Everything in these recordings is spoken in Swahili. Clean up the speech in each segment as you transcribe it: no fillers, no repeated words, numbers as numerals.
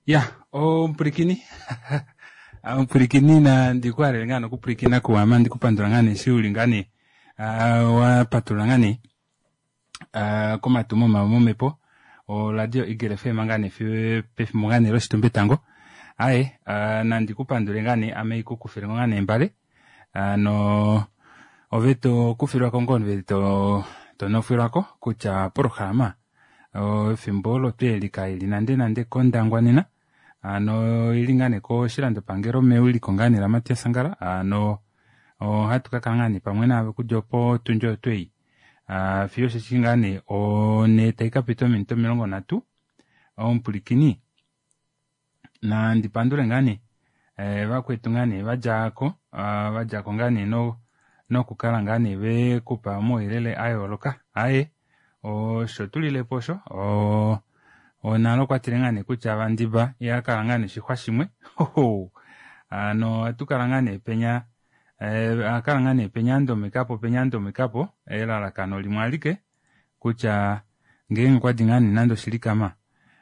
Mpurikini. Mpurikini na ndikware ngano kupurikina kuwama ndikupandura ngane shiuli ngane wa patula ngane komatumo mamumepo o radio Igere FM ngane fi pef mungane roshitumbe tango na ndikupandura ngane ameiku kufira ngane mbale no oveto kufira kongon veto tonofirako kucha programa fimbolo twelika ili nande kondangwanina ilingane ko shirando pangero meuli kongani la Matia Sangara hatu kakangani pamwe nawe kujopo tunjo twei fiyo shingane ne taika pito minto milongo natu mpulikini na ndipandure ngani vakwetu ngani vajako ngani no kukala ngani ve kupa moirele ayo loka shotulile posho nalo kwatirengane kucha vandiba ya kalangane shikwa shimwe atukalangane penya akalangane penyando mekapo la kano limwalike kucha ngenge kwa dingane nando shilikama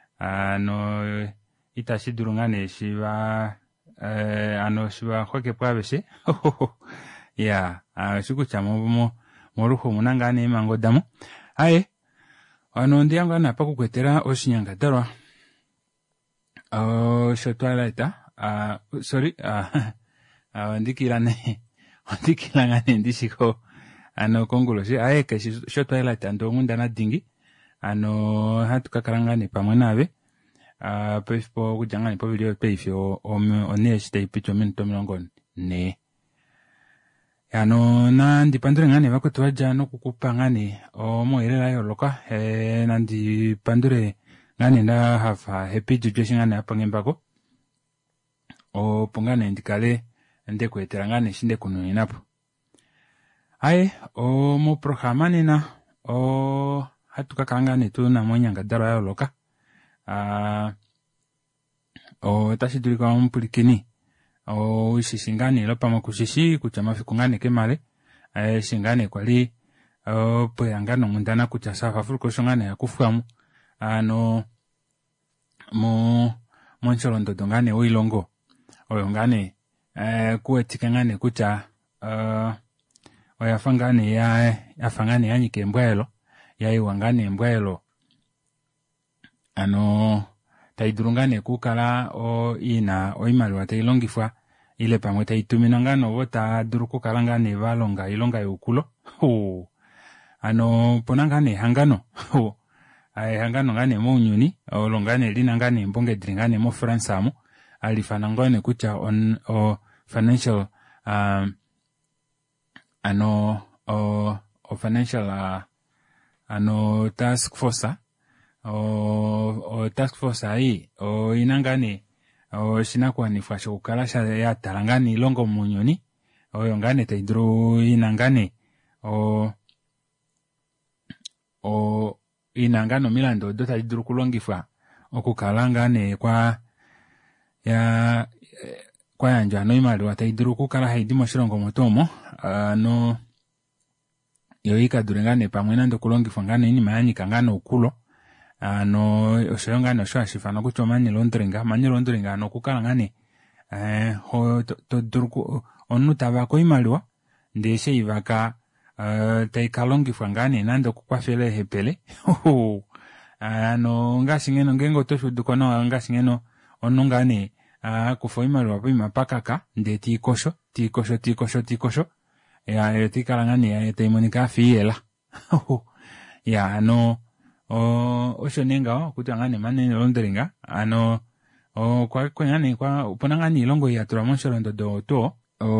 itashidurungane shiva shiva kwake pwabeshe shikucha moruho munangane mangodamo ndiyangu anapa kukwetera oshinyangadarwa shotwalaita sorry ndikilangane ndishiko kongulo ke shotwalaita ndongundana dingi hatu kakalangane pamwe nawe pefipo kujangane po video pefyo oneshite ipicho minto milongo ne na ndipandure ngane vakutuwaja no kukupa ngane moirela yoloka na ndipandure ngane nda have happy juju ngane apangembako pongane ndikale ndekwetera ngane shinde kununinapo mo programa nina hatuka kangane tu na monyanga daro yoloka tashidulika mpulikini shingane lopa makushishi kucha mafikungane kemale shingane kwali poyangano mundana kucha safa furuko shongane yakufamu moncholondo dongane oilongo oyongane kuetikangane kucha oyafangane yafangane yanyike mbwelo yaiwangane mbwelo taidurungane kukala oimali watailongifwa ile pamwe taitumina ngano vota duruku kalangane valonga ilonga yukulo ponangane hangano hangano ngane mounyuni olongane lina ngane mbonge dringane mo fransamu alifanangane kucha financial financial task force task force inangane shinakuanifwa shokukalasha ya talangani ilongo munyoni oyongane taidru inangane inangano milando do taidru kulongifwa okukalangane kwa yanja no imali wataidru kukala haidimo shirongo motomo yoika durengane pamwe nando kulongifwa ngane ini mayanyika ngano ukulo oshayongane oshashifana kucho manye londringa kukala ngane to durku onu tabako imaliwa ndeshe ivaka taikalongifwa ngane nando kukwafele hepele ngashingeno ngengo toshuduko ngashingeno onu ngane kufo imaliwa pima pakaka nde tikosho tikala ngane taimonika fiela oshonenga kuti angane mane londringa kwa ngane kwa uponangani ilongo ya tura monsholondo do to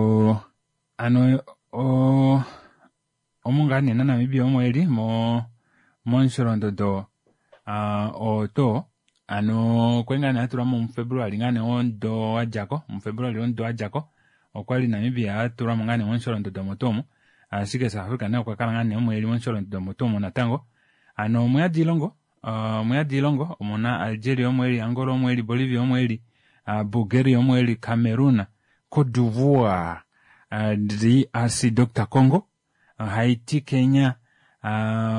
omungane na Namibia omweli monsholondo do to kwengane atura mu February ngane ondo ajako okwali Namibia atura mungane monsholondo do motomo asike sa Afrika na kwa kala ngane omweli monsholondo do motomo natango mweyadilongo omona Algeria omweli, Angola omweli, Bolivia omweli, Bulgaria omweli, Cameroon, Cote d'Ivoire, DRC Dr. Congo, Haiti, Kenya,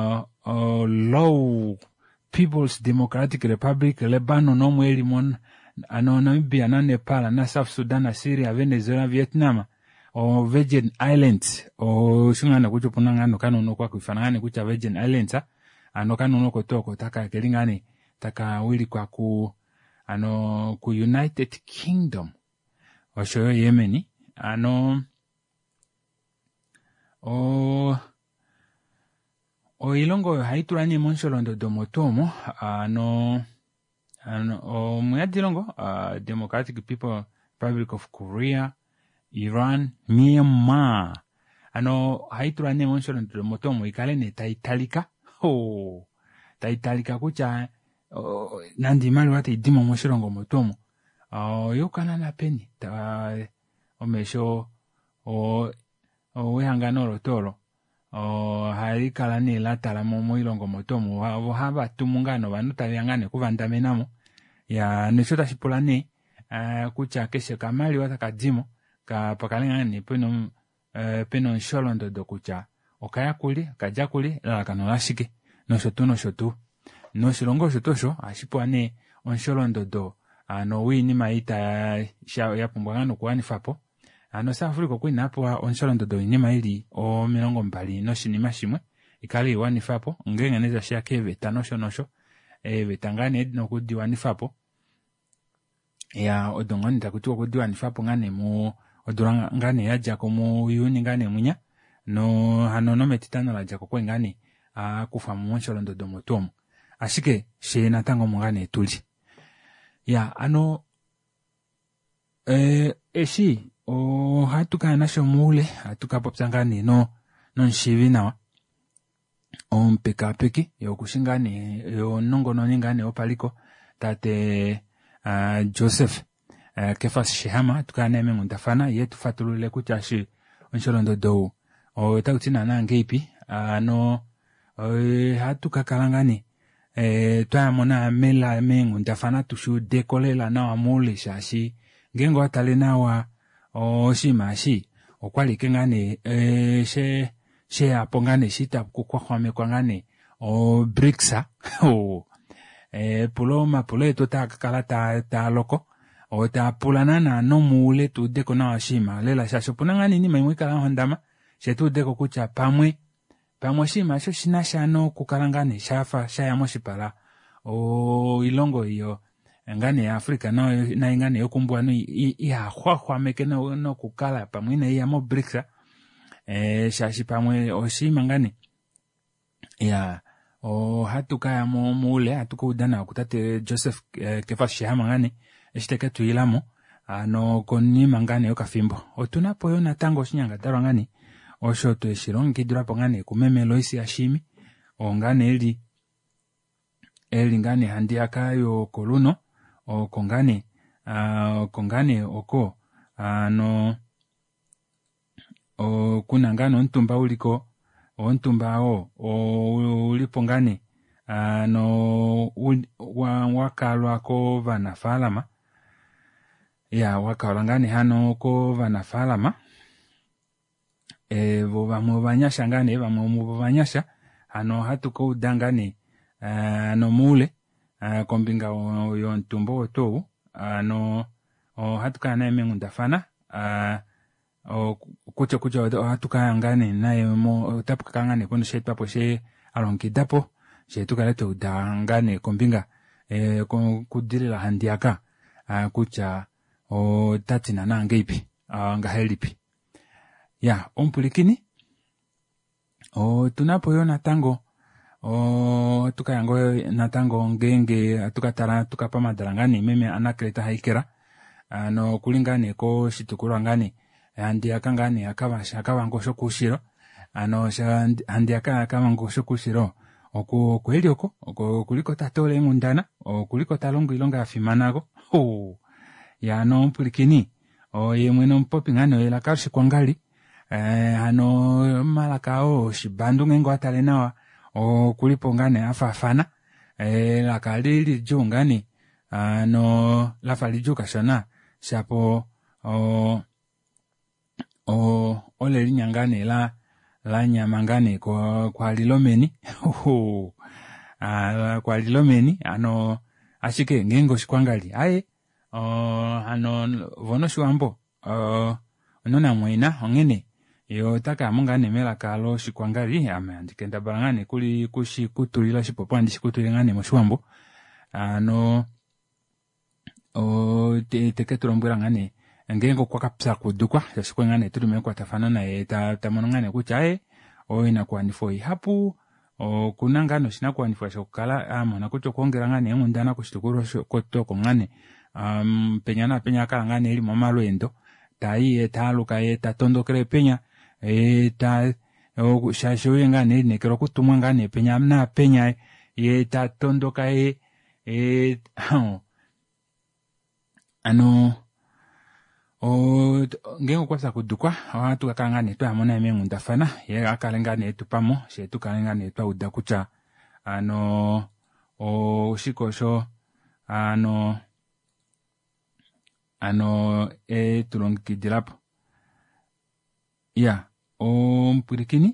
Law People's Democratic Republic, Lebanon omweli Namibia na Nepal na South Sudan na Syria Venezuela Vietnam o Virgin Islands o shungana kuchopuna ngano kanono kwa kufanana kucha Virgin Islands kanono kotoko taka kelingani taka wili kwa ku United Kingdom oshoyo Yemeni ilongo haiturani monsholondo domotomo muyadilongo Democratic People Republic of Korea, Iran, Myanmar haiturani monsholondo domotomo ikale ne taitalika taitalika kucha nandi mali wate idimo monsholondo motomo yokana na peni omesho wehangano lotoro haikala ni latala mu ilongo motomo haba tumungano banu tayangane kuvandamenamo ya nishota shipulane kucha keshe kamali wata kadimo ka pakalengane peno sholondo do kucha okaya kuli kaja kuli la kanolashike no shotu no shilongo shotosho ashipwane on sholondo do wini maita ya pumbwangano kuwani fapo South Africa kwina hapo onsholondo do nyema ili o milongo mbali no shinima shimwe ikali wani fapo ngenga neza shake vetanosho vetangane no kudiwani fapo ya odongoni takutuwa kudiwani fapo ngane mu odurangane ya jako mu yuni ngane munya no metitano la jako kwe ngane kufa mu onsholondo do motomo ashike she natango mungane tuli ya eshi hatuka nasho mule hatuka popsangani no nshivina mpekapeki yokushingani yo nongo nongane opaliko tate Joseph Kefas Shihama tukaneme ngundafana yetu fatulule kuchashi onsholondo do tautina nangeipi hatuka kalangani twamona mela ngundafana tushu dekolela na amule shashi ngengo atalena wa shimashi okwalike ngane she apongane shita kukwame kwangane brixa pulo eto takala ta loko ta pulana na no mule tu deko na shima lela shasho punangani ni maimwe kala hondama she tu deko kucha pamwe shima sho shinasha no kukalangane shafa shaya moshipala ilongo iyo ngane ya Afrika na ngane yokumbwa no ya hwa meke no kukala pamwe na ya mo brixa shashi pamwe oshima ngane ya hatuka ya mule hatuka udana kutate Joseph Kefas Shihama ngane eshteke tuilamo koni mangane yokafimbo otunapo yona tango shinyanga darwa ngane osho tu eshirongi durapo ngane kumemelo isi ashimi ngane eli ngane handiaka yo koluno kongane oko kuna ngano ontumba uliko ontumba ulipo ngane wakalwa ko vanafalama ya wakalwa ngane hano ko vanafalama vamwe banyasha ngane vamwe mu banyasha hano hatuko udangane mule kombinga yo ntumbo oto hatuka na emengundafana kucho hatuka ngane naye mo tapuka kangane kono shetu apo she alonkidapo shetu kale to dangane kombinga kudirila handiaka kucha tatina na ngeipi ngahelipi ya ompulikini tunapo yo natango tukayango natango ngenge tukatara tukapama dalangani meme anakreta haikera kulingane ko shitukura ngane andi akangane akabango shokushiro andi akabango shokushiro kweli oko kuliko tatole ngundana kuliko talongo ilonga afimanago ya no mpulikini yemwe no mpopi ngane ela karshi kwangali malakao shibandu ngengo atalenawa kulipo ngane afafana lakalili jungani lafali juga shona shapo ole linyangane la nyamangane kwa lilomeni kwa lilomeni ashike ngengo shikwangali vono shiwambo onona mwina ongene yo taka mungane mela kalo shikwangari amandikenda balangane kuli kushikutulila shipopo andishikutulingane mu shiwambo teketulombwela ngane ngengo kwakapsa kudukwa yashikwengane tulime kwatafanana tamonongane kucha oina kuandifo ihapu kuna ngano shina kuandifo shokala mona kucho kuongera ngane ngundana kushtukuru kotoko ngane penya kala ngane ili mamalwendo tai taluka tatondokele penya shashoye ngane ili nekero kutumwa ngane penya mna penya tatondoka ngengo kwasa kudukwa watu kakangane to amona emengu ndafana ye akalengane tupamo she tukalengane twa udakucha shikosho tulongikidirapo ya mpurikini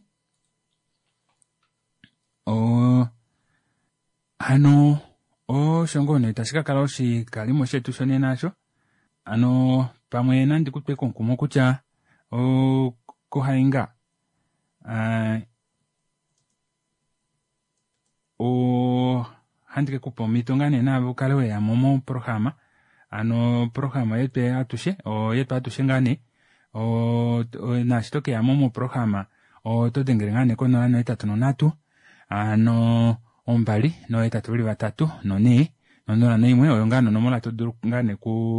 shongone tashika kala kalimo shetu shone nacho pamwe nandi kutweko nkumo kucha kuhainga handike kupomito ngane nabo kalewe ya momo programa programa yetu atushe ngane na shitoke ya momo programa todengere ngane kono ano etatu nonatu ombali no etatu bili batatu none nondola neimwe oyo ngano nomola toduru ngane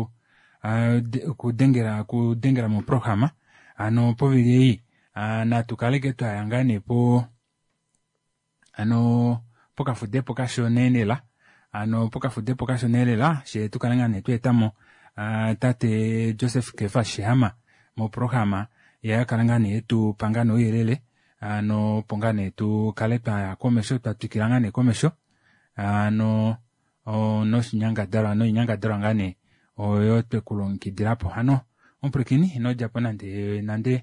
kudengera mu programa povili na tukaleke twayangane pokafude pokashonenela pokafude pokashonenela she tukalengane twetamo tate Joseph Kefa Shihama mu programa ya kalengane yetu pangano yelele pongane tu kalepa ya komesho tatukilangane komesho no shinyanga dara ngane oyo tekulongidirapo omprekini no japo nande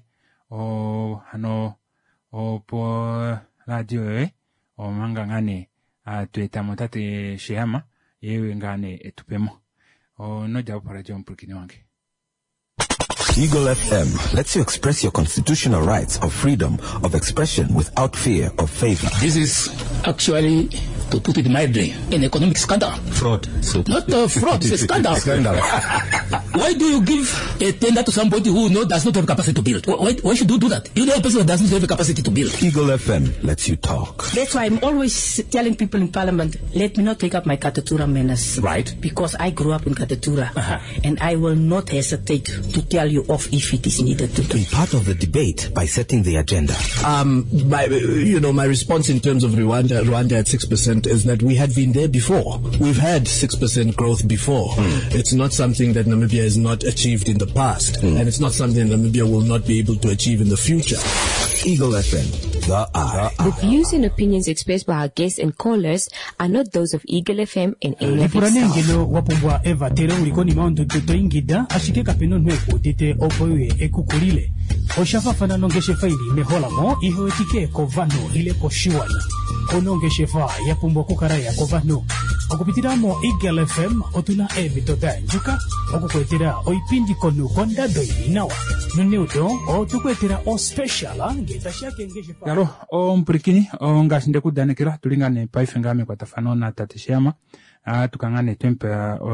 po radio manga ngane tuetamo tate Shihama yewe ngane etupemo no japo radio omprekini wange. Eagle FM lets you express your constitutional rights of freedom of expression without fear of favor. This is actually, to put it mildly, an economic scandal. Fraud. Not fraud, it's a scandal. Why do you give a tender to somebody who does not have capacity to build? Why should you do that? You know a person that doesn't have the capacity to build. Eagle FM lets you talk. That's why I'm always telling people in Parliament, let me not take up my Katatura manners. Right. Because I grew up in Katatura. And I will not hesitate to tell you off if it is needed to do. Be part of the debate by setting the agenda. My response in terms of Rwanda at 6% is that we had been there before. We've had 6% growth before. It's not something that Namibia has not achieved in the past. And it's not something Namibia will not be able to achieve in the future. Eagle FM, the eye. The views and opinions expressed by our guests and callers are not those of Eagle FM and any of its staff. Wapumbwa Eva Tere ulikoni maundu tuto ingida ashike kapeno nweko tete opoye ekukulile oshafa fana nongeshe faili mehola mo iho etike kovano ile koshiwana konongeshe fa yapumbwa kukaraya kovano okupitiramo Eagle FM otuna evitoda njuka okukwetera oipindi konu konda doi nawa nuneuto otukwetera o special ngeta shake ngeshe fa yaro mpurikini ngashinde kudanekera tulingane paifengame kwa tafano na tate Shihama tukangane tempe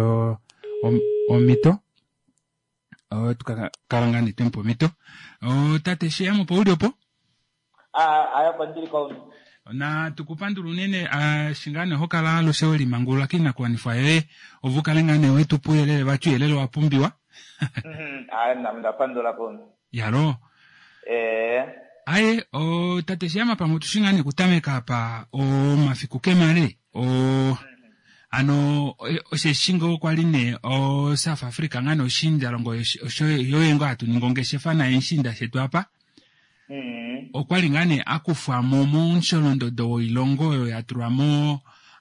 mito tukakarangane tempo mito tate Shihama po uliopo ayapa ndiri kwa na tukupanduru nene shingane hokala loseweli mangulu lakini nakuanifwa ovukalengane wetu puyelele bachu yelele wapumbiwa na mdapandula kono yaro aye tate Shihama pa mutushingane kutameka pa mafiku kemale shingo kwaline South Africa ngano shinda longo yoyengo atuningongeshe fana enshinda shetu hapa okwalingane akufa mu nsholondo ilongo yaturamo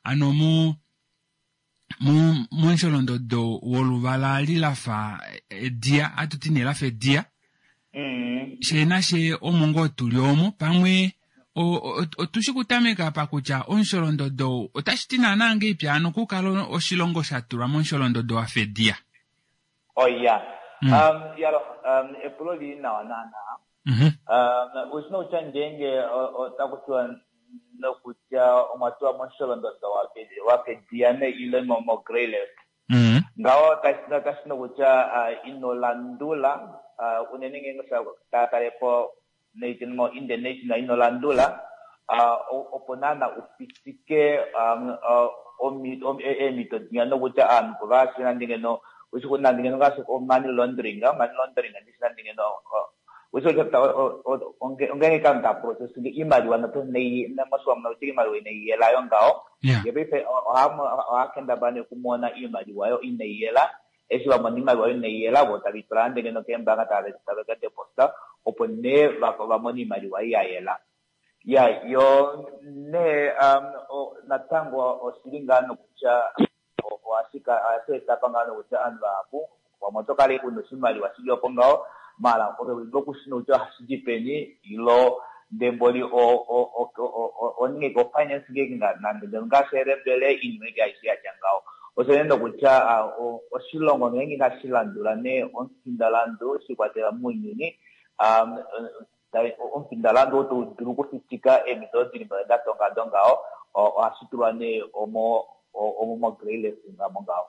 mu nsholondo wolubala lilafa dia atutine lafa dia shena she omongo tuliomo pamwe otushikutameka pakucha onsholondo otashtina nange piano kukalo oshilongo shaturamo nsholondo afe dia Oh yeah. Epuloli na wanana. Usno chanjenge otakutua no kucha omatua monsolo ndo wake diane ile momo grele. Ngao kasino kucha inolandula unenenge ngosa tatarepo nation mo international inolandula oponana upisike omito diano kucha kuva sinandinge no usuko nandinge no kaso money laundering ndisandinge no uso kata onge kanta process ngi imali wana to nei na maswama uti imali nei yela yongao yebe fe akenda bane kumona imali wayo ineyela esiwa manima wayo ineyela bota bitrande no kemba kata ka deposta opone va moni imali wayo yela ya yo ne natango osilinga kucha wasika aseta pangano kucha anvapo wa motokale kuno simali wasio pongao mala lokusino jo hasijipeni ilo demboli o ngeko finance ngenga nanga serebele inwega isia changao osendo kucha osilongo ngengi na silandula ne onfindalando sikwatela munyini onfindalando to duruko fitika emitodi ni bada tonga dongao o asitulane omo grele ngamo.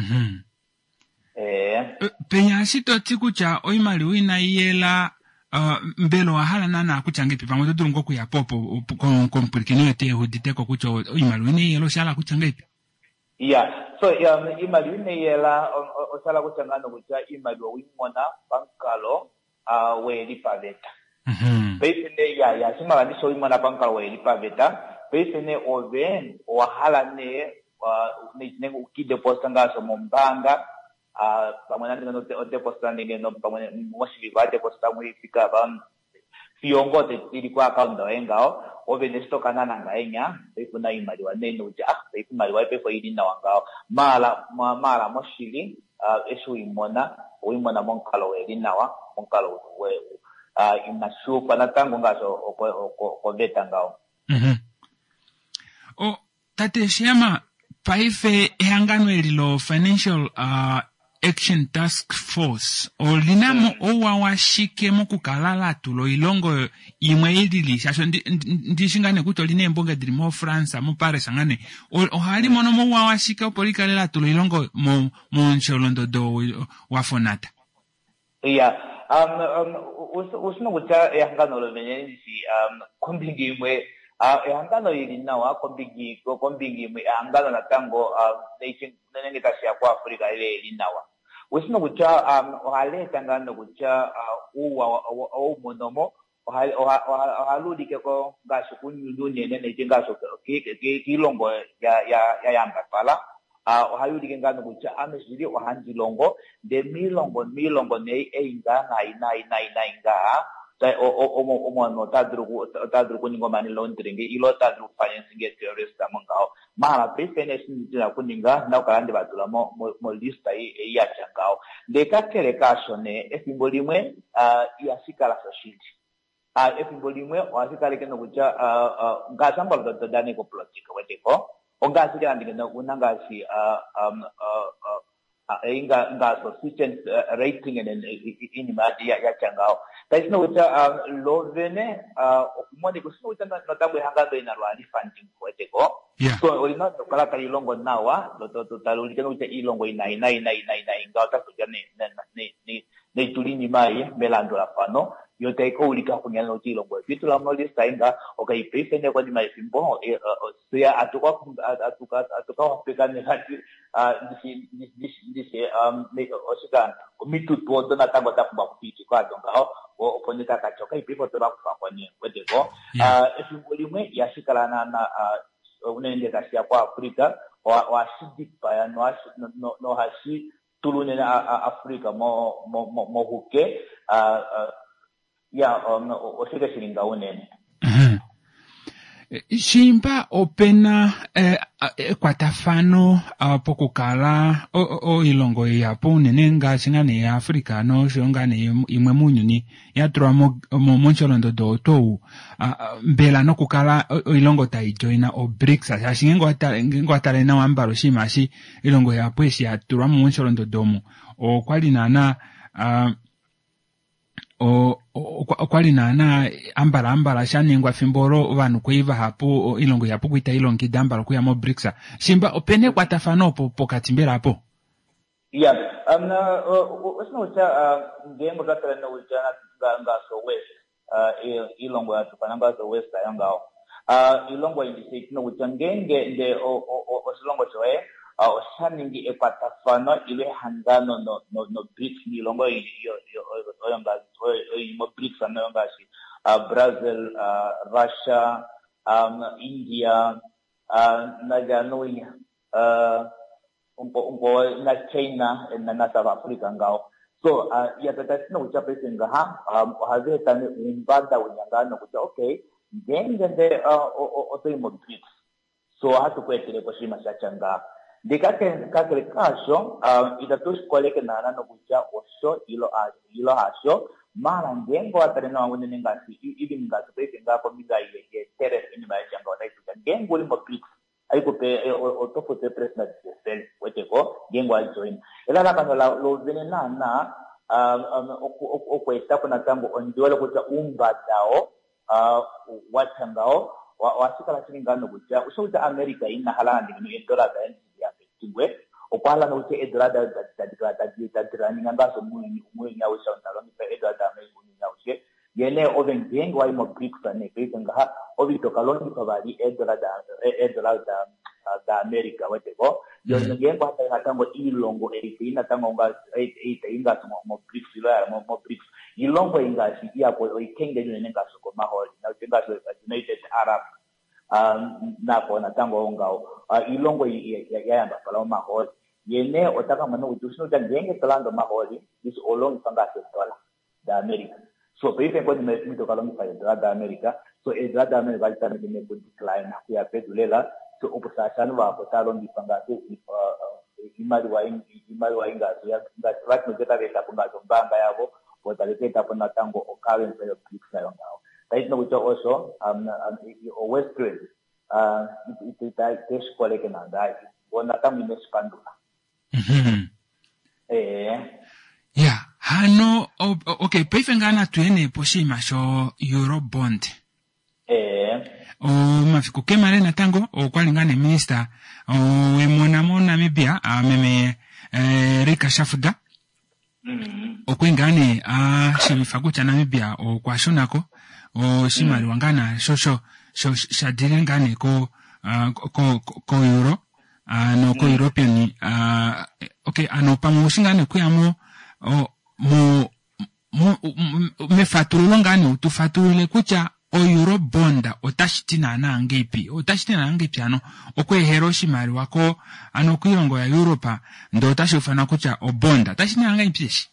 Penya sito tikucha oimali wina yela mbelo wahala nana kuchange pipa moto durungo kuya popo komplikino te hodite ko kucho oimali wina yelo shala kuchange pipa. So imali wina yela oshala kuchanga no kucha imali wimona bankalo we lipaveta. Pesene sima ndi so imona bankalo we lipaveta pesene oven wahala ne ukideposta ngaso mombanga pamwana ndino deposta ndino pamwana moshili va deposta muifika ba fiongote ili kwa account engao ovene stoka nana ngaenya ifuna imali wanene uja ifumali wa pepo ili na wangao mala moshili eshu imona monkalo we nawa monkalo we inashupa na tangu ngaso ko beta ngao. Tate shema paife ehangano elilo financial action task force olinamo owawashike mokukalala tulo ilongo imwe ilili shasho ndishingane kuto line mbonga drimo France mo Paris ngane ohali mono mo wawashike opolikalela tulo ilongo mo ncholondo do wafonata. Usno kucha ehangano lo venyenisi kombingi imwe ehangano ili nawa kombingi imwe ehangano na tango nenge tasia kwa Afrika ile ili nawa usno kucha ohale tangano kucha monomo ohaludi keko gaso kunyudu nene ngaso kilongo ya yamba pala ohayudi kengano kucha amesiri ohanji longo de milongo ne einga na omo tadru kuningo mani laundering ilo tadru financing terrorist amongao mara pefene sinjira kuninga na ukalande batula mo lista ya changao de kakere kasone efimbolimwe yasikala society efimbolimwe wasikale keno kucha ngasamba ndo dani ko politika weteko ongasika ndikena unangasi inga ngaso sufficient rating in mati ya changao taisino uta lovene okumone kusino uta na tabwe hangado ina rwali funding kweteko so olina kala kali longo nawa to taluli keno uta ilongo ina inga utakuja ne tulini mai melando la fano yote ko ulika kunyana utilo ngwe bitu la mo lista inga okay pefene kwa di mai fimbo sia atuka pekane hati this osika mitu to dona tango takuba kupiti kwa donga oponeka kachoka ipipo to bakufa kwani weteko efimbolimwe yashikala na unende kasia kwa Afrika wa sidipa ya no hashi tulune na Afrika mo huke osika shilinga unene Shimba opena kwatafano pokukala o ilongo yapo nenenga chingane ya Afrika no shongane imwe munyuni yatrwa mo moncholondo do to mbela no kukala ilongo tai joina o BRICS ashingo atale na wambaro shimashi ilongo yapo yatrwa mo moncholondo domo o kwali nana kwali nana ambala shanengwa fimboro vanhu kuiva hapo ilongo yapo kuita ilongo dambala kuya mo BRICS shimba opene kwatafano pokati mbera hapo usinocha ngembo katala no ujana nga so west ilongo ya tupananga so west ayangao ilongo indicate no ujangenge nde osilongo choe oshaningi ekwatafano ile hangano no BRICS ni ilongo oyanga mo BRICS anayongashi Brazil, Russia, India, na January umpo na China na South Africa ngao. So yatatasina uchapese ngaha hazeta ni umbanda unyangano kucha okay ngende oto mo BRICS. So hatu kwetele kwa shima shachanga dikake kakele kasho itatush koleke nana no kucha osho ilo hasho mara ngengo atarena wangu ngasi ibi ngasi pese ngapo miga ye teref ini maishanga wataituka ngengo limo BRICS aiko pe otofo te president sel weteko ngengo ajoin ela la kano lo zene na okwesta kuna tango onjola kucha umbadao wachangao wasika la chingano kucha ushuta America ina halandi ni dola da ya tingwe okwala no che edrada da ngaso muyi nyawo shawntalo mi pe edrada me muyi nyawo che yene oven gengo wa mo BRICS ne pe nga ovito kaloni pabali edrada da America weteko yo ngengo hata tango ilongo ina tango nga inga mo BRICS ila mo BRICS ilongo inga shi ya ko ikenge ne ngaso ko maholi na tenga so United Arab na kona tango ngao ilongo yayamba pala maholi yene otaka mano utusino ngenge talando maholi is olong pangase dola da America so pepe kwa mito kalongi pa da America so da America itana ne ko decline ya pedulela so opusasana wa ko talongi pangase imali wa inga ya nga track no jeta beta kungazo mbanga yabo botaleta pona tango o current of BRICS na ngao right no which also west trade it cash koleke na dai bona tamu imespandula yeah hano okay peifengana tuene poshima sho Eurobond mafiko kemare na tango kwalingane minister mona Namibia meme Rika Shafuda okwengane shimifago cha Namibia kwashonako shimali wangana shosho shadirengane ko euro no ko European okay ano pamushingane kuyamo mefatulu ngane utufatule kucha o Eurobonda otashitina na ngepi ano okwe Hiroshima wako ano kuirongo ya Europa ndo tashofana kucha obonda tashitina ngepi shi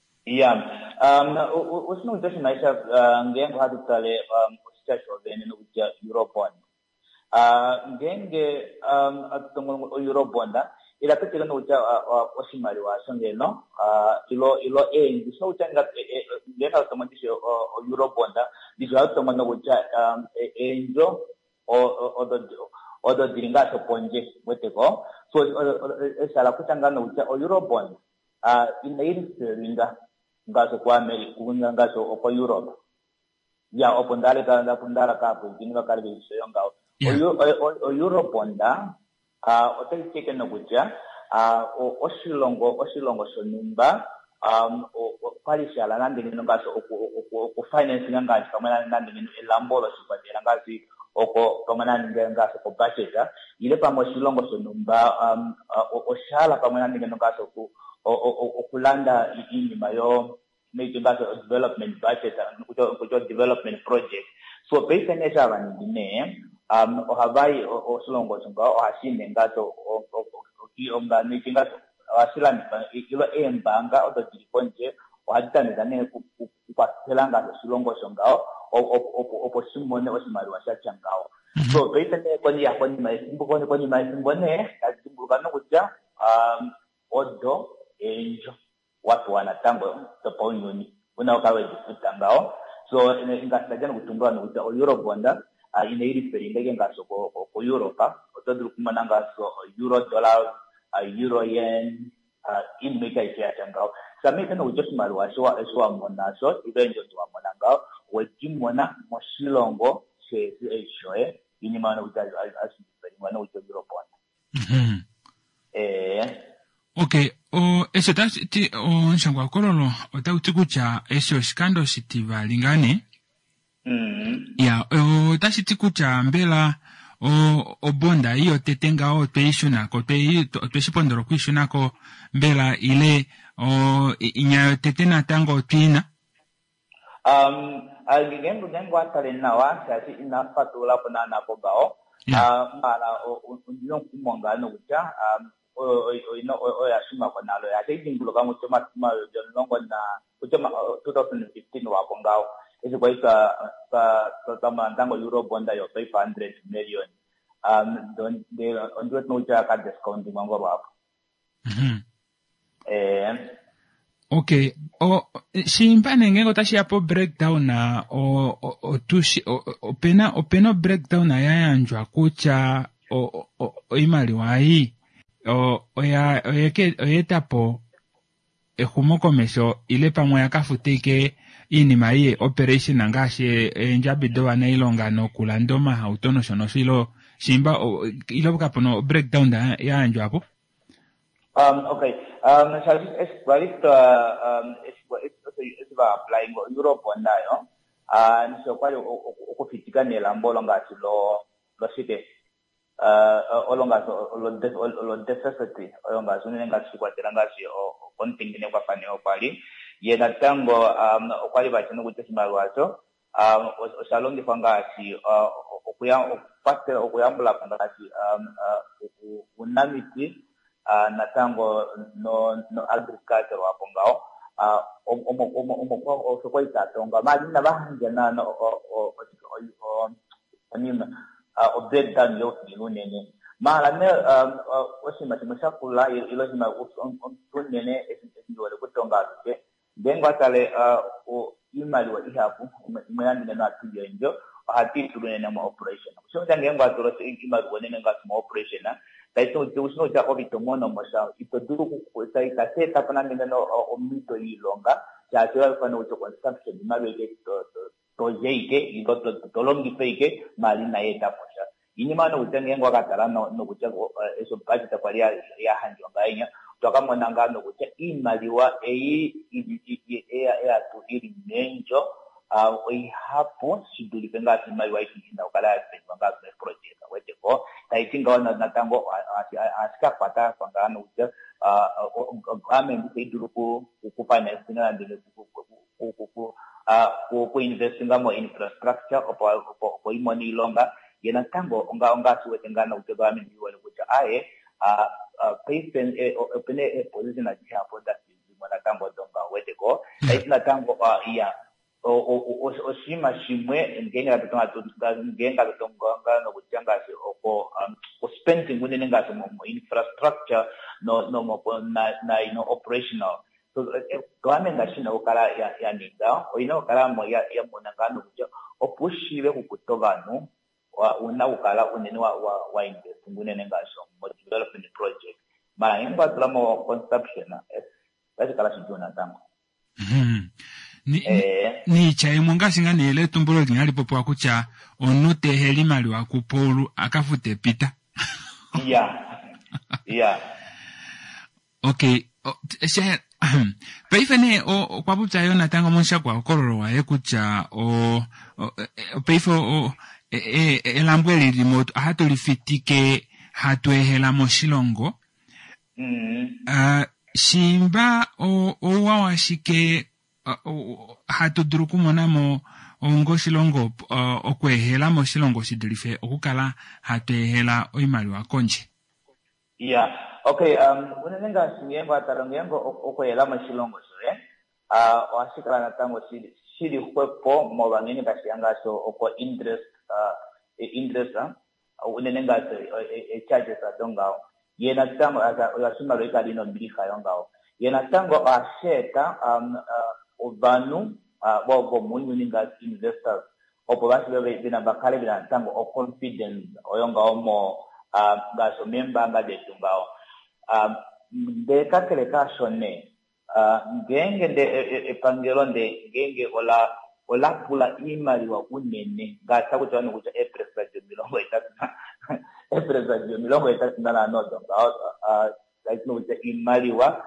usino utashi maisha ngengo hadu tale usichacho vene no kucha Eurobond ngenge atutongo Eurobonda ila pete no kucha oshimali wa shongeno ilo ndiso uchanga ngena utamandisho Eurobonda ndiso utamanda kucha enjo odo diringaso ponje weteko so esala kuchanga no kucha Eurobond inairi ringa ngaso kwa America ngaso kwa Europe ya opondale ka pundala kapo kinga kalbe yongao Eurobonda otaicheke no kucha oshilongo sonumba palishala nande ngino ngaso ku finance ngaso kama nande ngino elambolo sipadela ngasi oko kama nande ngaso ko budget ile pamo shilongo sonumba oshala kama nande ngino ngaso ku okulanda inyima yo make ngaso development budget kujo development project so pesa nesha vanine ohavai osilongo songa ohashine ngaso okionga nikingaso wasilani ilo embanga ododilikonje ohaditane ku kwaselanga silongo songa opo simone osimali washachangao so peitene koni maimbone azimbulukano kuja odo enjo watu wanatango toponyoni unawakawe difutangao so ingasajana kutumbua nukuja Eurobonda inairi feringa ngaso ko Europa otodru kumana ngaso euro dollar euro yen in meka ichangao samete no just malwasho eswa monaso ibenjo to monangao wejimona moshilongo se eshoe inimana ujaji asiferinga ujo Eurobonda Okay, eso ti nshangwa kololo otautsikucha eso shikando shitiva lingane. Ya, tashitikucha mbela bonda iyo tetenga tuishunako tuishipondoro kuishunako mbela ile inyayo tetena tango twina. Gengo atale nawa sasi inafatula ponana kogao. Mara undion kumonga no uja yasuma konalo ya tejingulo kama choma longo na uchoma 2015 wakongao isi kwa kama ndango Eurobonda yo 500 million on no uja ka discount mango hapo okay shimpane ngengo tashi hapo breakdown na tushi opena breakdown na yayanjwa kucha imali wai oyetapo ehumokomesho ile pamwe yakafutike inima iye operation ngashe njabido wanailonga nokulando mahautono shono shilo shimba ilo kapono breakdown da yanjwa hapo. Okay es applying Eurobonda yo so kwa okufitika nelambolo ngati lo site olongazo lo deficit olongazo nengazi kwatela ngazi kontingine kwa fane opali yena tango okwali bachino kutesimalwazo osalongi fangasi okuyambula fangasi unamiti na tango no agriculture wapongao kwa itatonga mali na bahanja na breakdown yo nene mara ne osima timashakula ilojima tunene esinjole kutonga ke dengo atale imali wa ihapu imeyandi na atuja injo hati tulene na operation so ndengo atolo imali wonene ngati operation taito usino ja obitomono mosha itoduru kusa ikaseta pana neno omito ilonga ja sewa fano uto consumption imali ke tojeike igoto tolongi fake mali na yeta posha inimana utengengo akatala no kucha eso budget kwa ya hanjo ngainya tokamona ngano kucha imali wa tu ili menjo hapo shiduli penga imali wa ikinda ukala penga project weteko taitinga wana natango aska pata pangano ucha government iduru ku finance na ndele ku invest ngamo infrastructure opo imoni longa yena tango onga suwetengana utegami ndiwe kucha aye patient opene position na hapo that mwana tango donga weteko na tango ya oshima shimwe ngenga kutonga no kuchanga opo spending within ngaso mo infrastructure no na operational so government ngashina ukala ya ninda oino kala mo ya monangano kuja opushire kukutogano una ukala unene wa invest ngunene ngaso mo development project mara imba tulamo consumption basi kala sijuna tango ni chai mungasinga nele tumbulo lingali popo akucha onote helimali wa kupolu akafute pita yeah okay peifene kwa buta yona tango monsha kwa kororo wa ekucha peifo elambweli remote hatu lifitike hatu ehela moshilongo shimba wawashike hatu durukumonamo ongoshilongo okwehela moshilongo shidilife okukala hatu ehela oimali wakonje okay unenga sinyengo atalongengo okwehela moshilongo sore washikala na tango shiri kwepo moba ngene kasiyanga so oko interest unenenga charges atonga yena tango asuma reka dino mbilika yongao yena tango asheta obanu bobo muninga investors opo basi bina bakale bina tango o confidence oyongao mo gaso memba ngade tungao de kakele kashone ngenge de epangelonde ngenge ola pula imali wa unene gata kutano kucha epresadio milongo itatu na nodo like no imali wa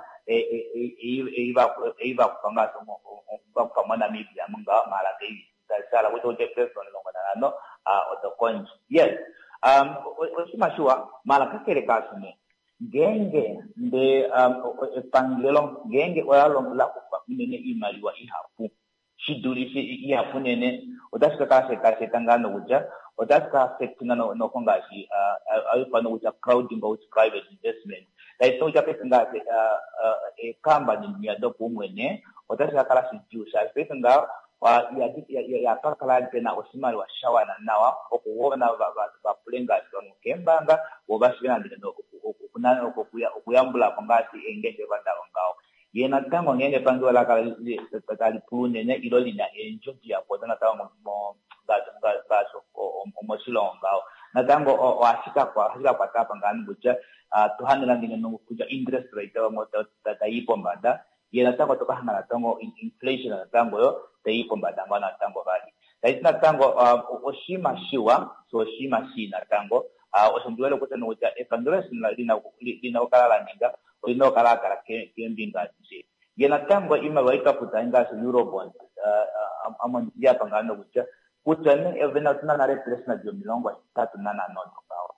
iva kupanga somo kwa mwana mibia munga mara kai sala kuto president longo na no otokonji yes osimashua mara kakele kashone ngenge de epangelo ngenge oyalongo la kupa unene imali wa ihafu shiduri fi ihafu nene odasika kase tangano kuja odasika affecting no kongashi ayufano kuja crowding out private investment like so ja pesinga company ni adopo mwene odasika kala sijusa pesinga ya pakala tena osimali wa shawana nawa okuwona ba pulenga sono kembanga obashina ndino kunana okuyambula kongasi engege bandalo ngao yena tango ngenge pangiwa la kala pulune ne ilolina enjoji ya podana tango mo gaso omosilo ngao na tango oashika kwa tapa ngani buja tuhana ndino kuja interest rate wa moto tataipo mbada yena tango tokahanga na tango inflation na tango yo taipo mbada ngana tango bali na tango oshima shiwa so oshima shi na tango osonduelo kutano kuja epandores lina okala ninga olino kala kembinga nje yena tango ima waika kutanga su eurobond amanjia pangano kuja kutane evena tunana replace na jo milongo 3 na nono bao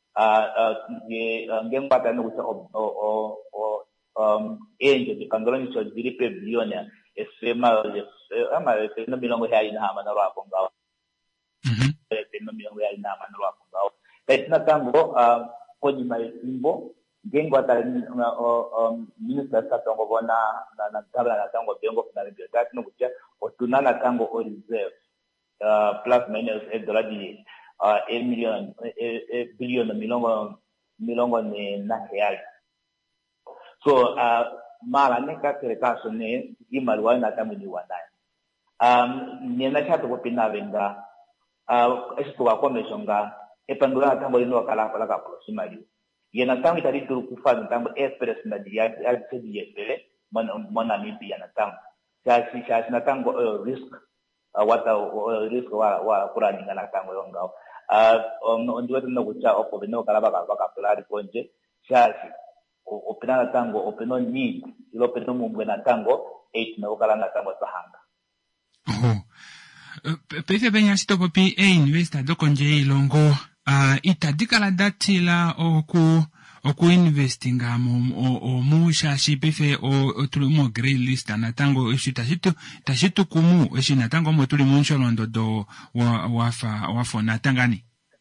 ngemba tano kuja enje dikandoloni cho dilipe bilioni esema no milongo ya ina hama na rapo ngao no milongo ya ina hama na rapo ngao na tango kwenye maimbo gengo ata minister satongo bona na tabla na tango bengo na biotati no kuja otunana tango o reserve plus minus $1 billion milongo ni na real so mala neka kerekaso ne imalwa na tamuni wadai nina chato kopina venga esto wa komeshonga epandula tambo lino kala ka proximali yena tango itari turu kufanya tango express na dia yepele mona mipi yana tango chasi na tango risk risk wa kurani na tango yongao ondiwe tuno kucha opo bino kala baka plari konje chasi opena tango openo need ilo peno mumbwe na tango 8 na okala na tango sahanga Pefe benya sitopopi investor dokonje ilongo itadikala datila oku investinga mu shashi pefe o tulimo grey list na tango tashitu kumu na tango mo tulimo nsholondo do wafa na tangani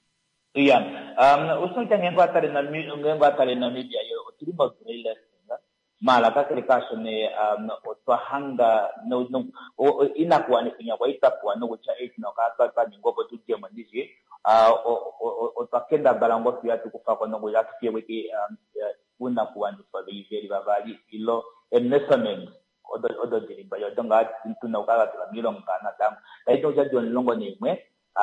usita ngengo atale na media yo tulimo grey list mala kakele kaso ne otwahanga no inakuwa ni pinya kwa itakuwa no cha 8 no ka ngopo tuje mandisi otwakenda balango pia tukufa kwa no ya tukie wiki unakuwa ni kwa biveri babali ilo investment odo dirimba yo donga tuna ukala tula milongo kana tam kaito ja jon longo ni mwe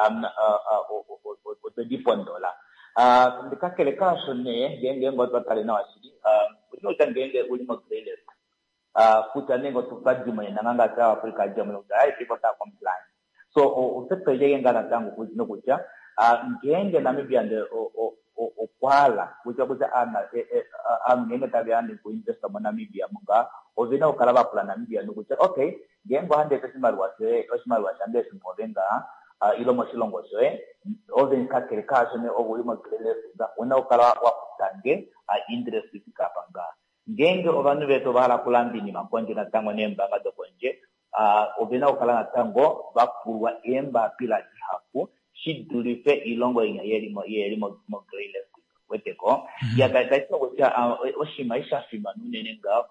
odo $10 ndikakele kaso ne ngengo twakale na wasidi no tangenge ulimo grele kutanengo tukajuma nanganga ta Afrika jamu dai people ta compliant so utepe yenga na tangu kuzino kucha ngenge na mibiande kwala kucha ana ngenge tabiande ku invest mo Namibia munga ovina ukalaba kula Namibia no kucha okay ngengo hande kasimaru wase ande simovenga ilo mosilongo oven kakere kaso ne ulimo grele una ukala wa kutange interest ikapanga ngenge obanu beto bala kulandini makonje na tango nemba ngadokonje obena ukala na tango bakurwa emba pila hapo shidulife ilongo yelimo grey list weteko ya daitino kucha oshimaisha fima nunenenga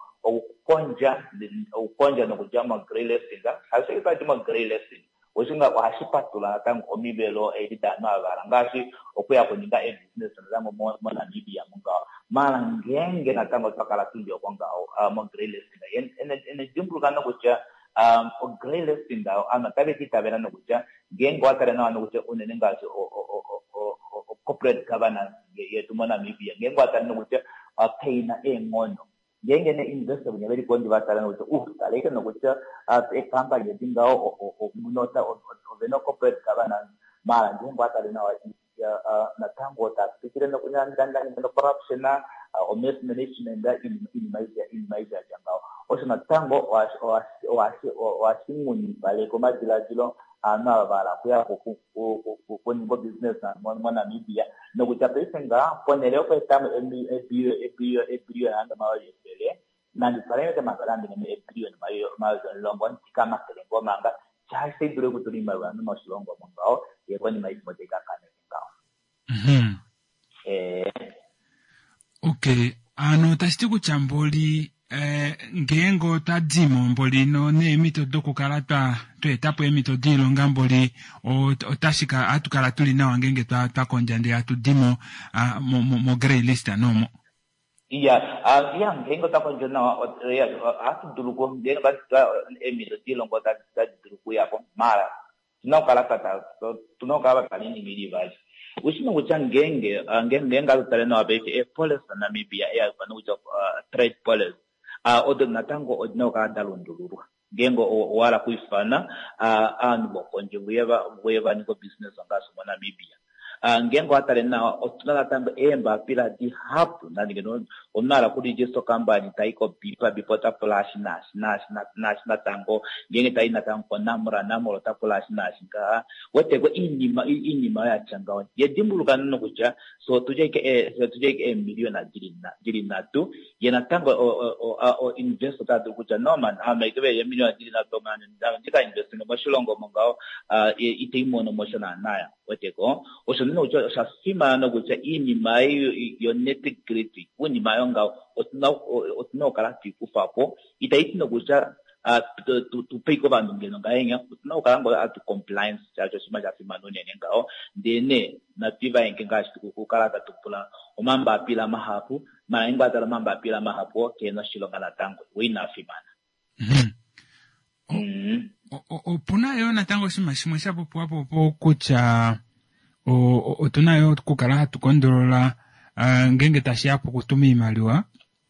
ukonja no kujama grey listing hasi kajama grey listing osinga washipatula tangu omibelo editano abarangashi okuya kuninga business zango mo Namibia munga mala ngenge na tango takala tunjo kwanga mo grey listing en jumbu kana kucha grey listing da ana tabe kitabena no kucha ngengo atarena no kucha unenenga corporate governance yetu mo Namibia ngengo atarena kucha paina engono ngene investor nyabeli kondi batala no kucha taleke no kucha e company yedinga munota oveno corporate governance mala ngengo atarena na tango tafikire no kunyanda no corruption na o mismanagement da in maisha jangao osina tango wasinguni bale koma dilajilo ana bala kuya ko ni business na mo Namibia no kutapesenga ponele ko tam ebio anga mawali ele na ni pale de magalande ne ebio mayo longo kama kelengo manga chase dure kutulima wana maslongo mangao yeko ni maisha moteka kana ngao okay ano tasitiku chamboli ngengo tadzimo mbolino ne mitodo kukalata twetapo emitodilo ngamboli otashika atukala tuli na wangenge twakonja ndi atudimo mo grey list anomo ya ngengo takonja na atuduluko ngengo ba emitodilo ngota taduluko yapo mara tunokala kanini milivaji usino kucha ngenge alutale abeke police na Namibia ya panuja trade police odo natango odno ka dalunduluru ngengo wala kuifana anu bokonje weba niko business angaso mo Namibia ngengo atale na otuna tango emba pila di hapu na ngeno onala kuli gesto company taiko bipa bipota flash na tango ngenge tai na tango namro ta flash ka wote go inima ya changa ye dimbulu kanno kucha so tuje ke million jirina tu ye na tango o investor ta kucha no man amaitwe ye million jirina to man ndika invest no mashilongo mongao ite imono moshana naya wote go no jo sima no kucha inima yo netigrity woni mayonga otno kala tikufapo itaitino kucha to pay ko bandu ngeno ngayenga otno kala ngo at compliance charge sima ja sima no nenga dene nativa enkenga ku kala tatupula omamba pila mahapu maenga tala mamba pila mahapu kena shilonga na tango wina fimana opuna yo na tango sima shimo shapo hapo kucha otunayo kukala tukondorola ngenge tashiapo kutumi imaliwa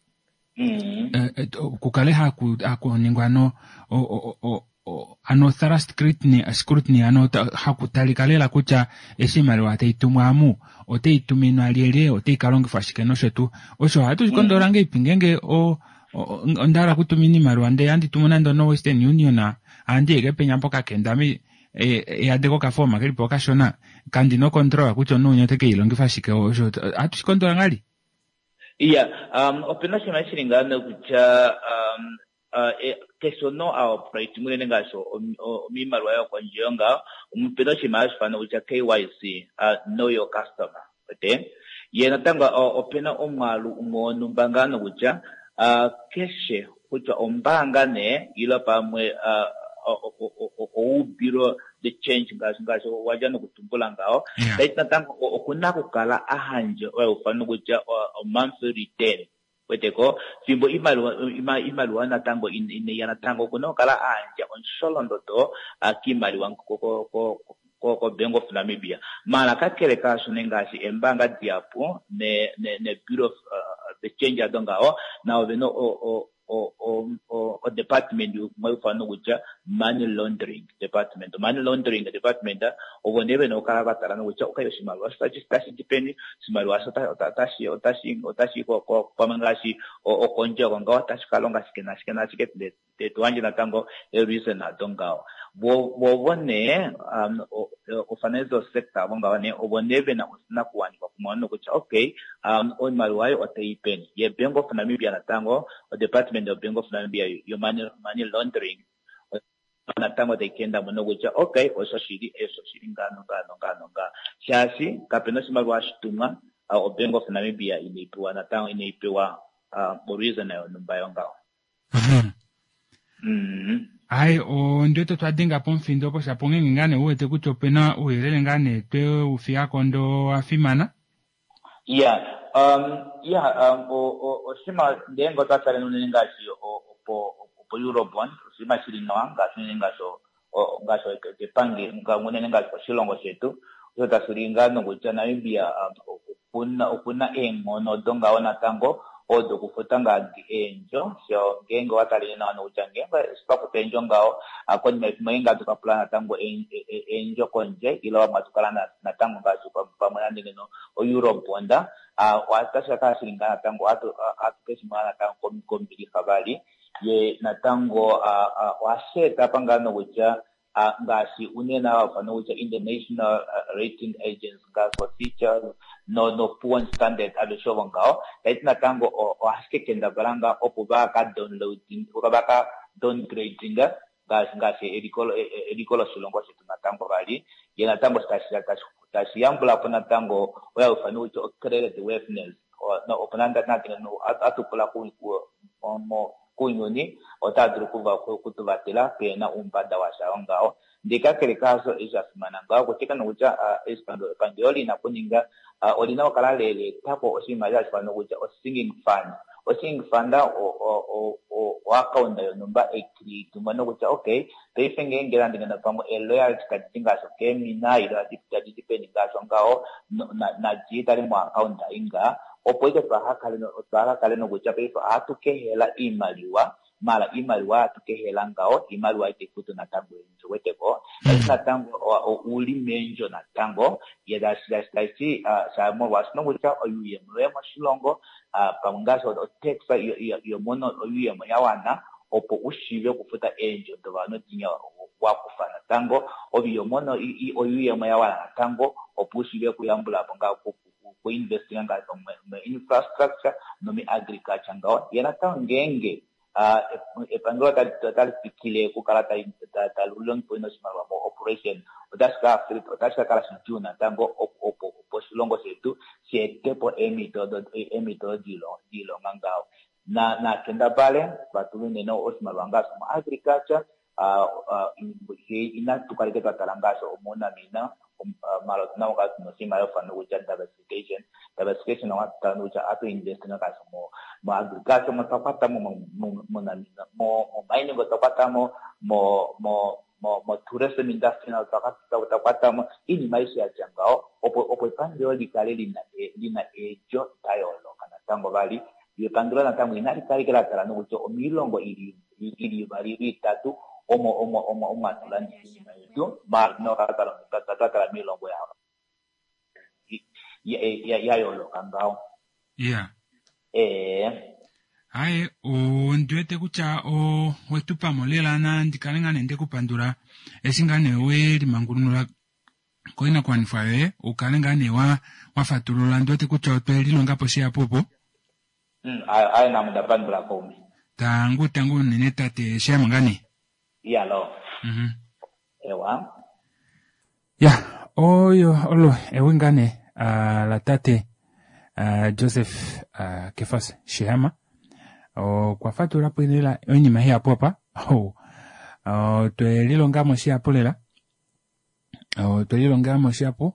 kukale haku ningwano ano thirst scrutiny ano hakutalikala kucha esimaliwa teitumwamu oteitumino aliele oteikalonga fashikeno shetu osho hatu kondorola nge ipingenge ondara kutumini imaliwa nde andi tumuna ndo Western Union andi egepenya mpoka kendami yadeko kafoma kalipo kashona kandi no control kucho no nyoteke ilongi fashike osho atushikondora ngali opena shima shiringana kucha kesono operate mulene ngasho omimalwa yo konjonga umupena shima ashifana kucha KYC know your customer okay yena tanga opena omwalu umono mbangano kucha keshe kucha ombangane ila pamwe biro the change ngaso wajana kutumbula ngao daita tango okunako kala ahanje ufano kuja monthly return weteko simbo imaluwa na tango ine yana tango kuno kala ahanje on sholondo to akimaliwa ko bengo of Namibia mala kakele kaso nengashi embanga diapo ne bureau the change adongao now we know o department you mwafano kuja money laundering department obonebe no kala batarana kuja okayo simalwa stashi depende simalwa otashi ko pamangashi o konja kwanga otashi kalonga sikena sikete de tuanje na tango reason na dongao bone financial sector bongawane obonebe na kuwani kwa kumano kuja okay on malwayo otaipeni ye Bank of Namibia na tango o department of Bank of Namibia your money laundering na tango tekenda mono kuja okay oso shiri ngano shashi kapena simalwa shitunga Bank of Namibia inaipewa na tango inaipewa moriza na numbayo ngao. Ai o ndio twadenga pomfindo po saponge ngane uwete kuchopena uhelele ngane te ufia kondo afimana. O sima ndengo tatale nunengashi po Eurobond sima shilinga wanga nunengaso ngaso kepange nunengaso shilongo setu yo tasulinga ngocha Namibia opuna engono donga ona tango odo kufutanga enjo so gengo watali na no uchangenga stop enjo ngao akoni mainga tukaplan tango enjo konje ilo matukala na tango ngaso pamanande no o Europe wanda watasha kashilinga tango atu kesimana tango kombili kabali ye na tango waseta pangano ucha ngasi unena pano ucha international rating agents ngaso teachers no puan standard alo showangao na tango o haske kenda baranga opubaka downloading ukabaka downgrading ngasi edikolo silongo situ na tango bali ye na tango stasi yambula pona tango wa ufanu ucha credit worthiness no opananda natinga no atupula mo kunyoni otadru kuva kutuvatela pena umbanda washangao ndika kelekazo isafimana ngao kutika no ucha espando pandioli na kuninga olina wakala lele tapo osima ya fano ucha singing fund o account yo number 8 tumano ucha okay pefenge ngelandi na pamo loyalty kadinga so kemina ira dipending ngaso ngao na jitali mo account inga opoite twaha kaleno kucha pepa atukehela imaliwa mala imaliwa atukehela ngao imaliwa itekutu na tango enjo weteko na tango uli menjo na tango yedasi samo wasno kucha oyuye mwema shilongo pamungaso teksa yo mono oyuye mwawana opo ushive kufuta enjo ndovano tinya wakufana tango obiyo mono oyuye mwawana tango opo ushive kuyambula ponga ku invest nga infrastructure no mi agriculture ngao yana ngenge epangwa tali pikile ku kalata talulong po no simaba mo operation odaska kala sijuna tango opo silongo setu siete po emito dilo ngao na kenda pale batulune no osima ngaso mo agriculture ina tukalike tatalangaso omona mina malo na wakati no sima yo fano uja diversification na wata no uja ato invest na kaso mo agriculture mo tapata mo mining go tapata mo tourism industry na tapata mo ini maisha ya changao opo pande likale lina ejo tayolo kana tango bali yo tandura na tango ina likale kala tala no uja omilongo ili bali bitatu omo atulani itu mar no kata milongo ya yolo kangao ai o ndwete kucha o wetupa molela na ndikalenga nende kupandura esingane we limangulunula koina kwanifaye ukalenga ne wa fatulula ndwete kucha otweli longapo sia popo ai na mudapandura komi tangu nene tate sia mangani lo ewa oyo olo ewingane la tate Joseph Kefas Shihama kwa fatura pwinela onyima hia popa twelilongamo siapolela twelilongamo siapo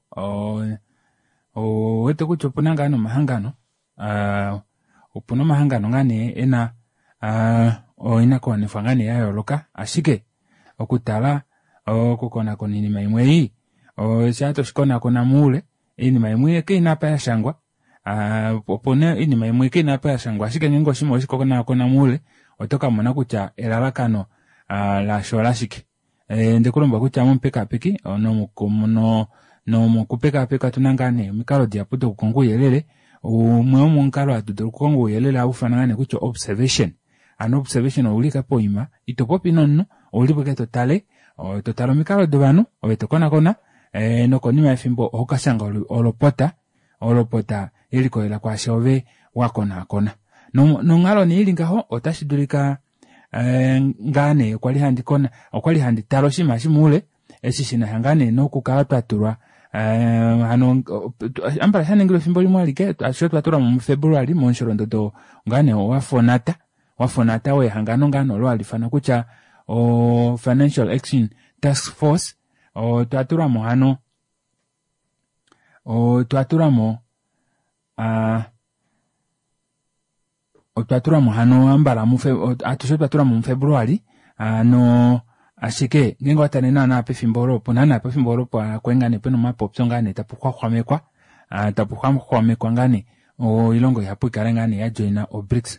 wete kuchopuna ngano mahangano upuna mahangano ngane ena ina kwa nifangane yayo loka ashike okutala okukona konini maimwei chato shikona kona mule ini maimwe kina pa yashangwa opone ini maimwe kina pa yashangwa ashike ningo shimo shikona kona mule otoka mona kucha elalakano la sholashike ndekulomba kucha mpeka peki no mukomono no mukupeka peka tunangane mikalo dia puto kukongu yelele umwe munkalo atudo kukongu yelele abufanangane kucho observation an observation ulika poima itopopi nonno ulibuke totalo mikalo dobano obetokona kona no konima efimbo okashanga olopota iliko ila kwa shove wakona kona no ngalo ni ilingaho otashidulika ngane kwali handikona okwali handitalo shima shimule esishina hangane no kukala twaturwa hano ambala hanengiro fimbo limwe like asho twatura mu February mu nshorondo ngane wafonata we hangano ngano lo alifana kucha o Financial Action Task Force o twatura mo hano o twatura mo hano ambala mu atusho twatura mu February no ashike ngengo atanena na pefimboro ponana pefimboro kwa kwengane peno mapopso ngane tapukwa kwamekwa ngane o ilongo yapu karengane ya joina o BRICS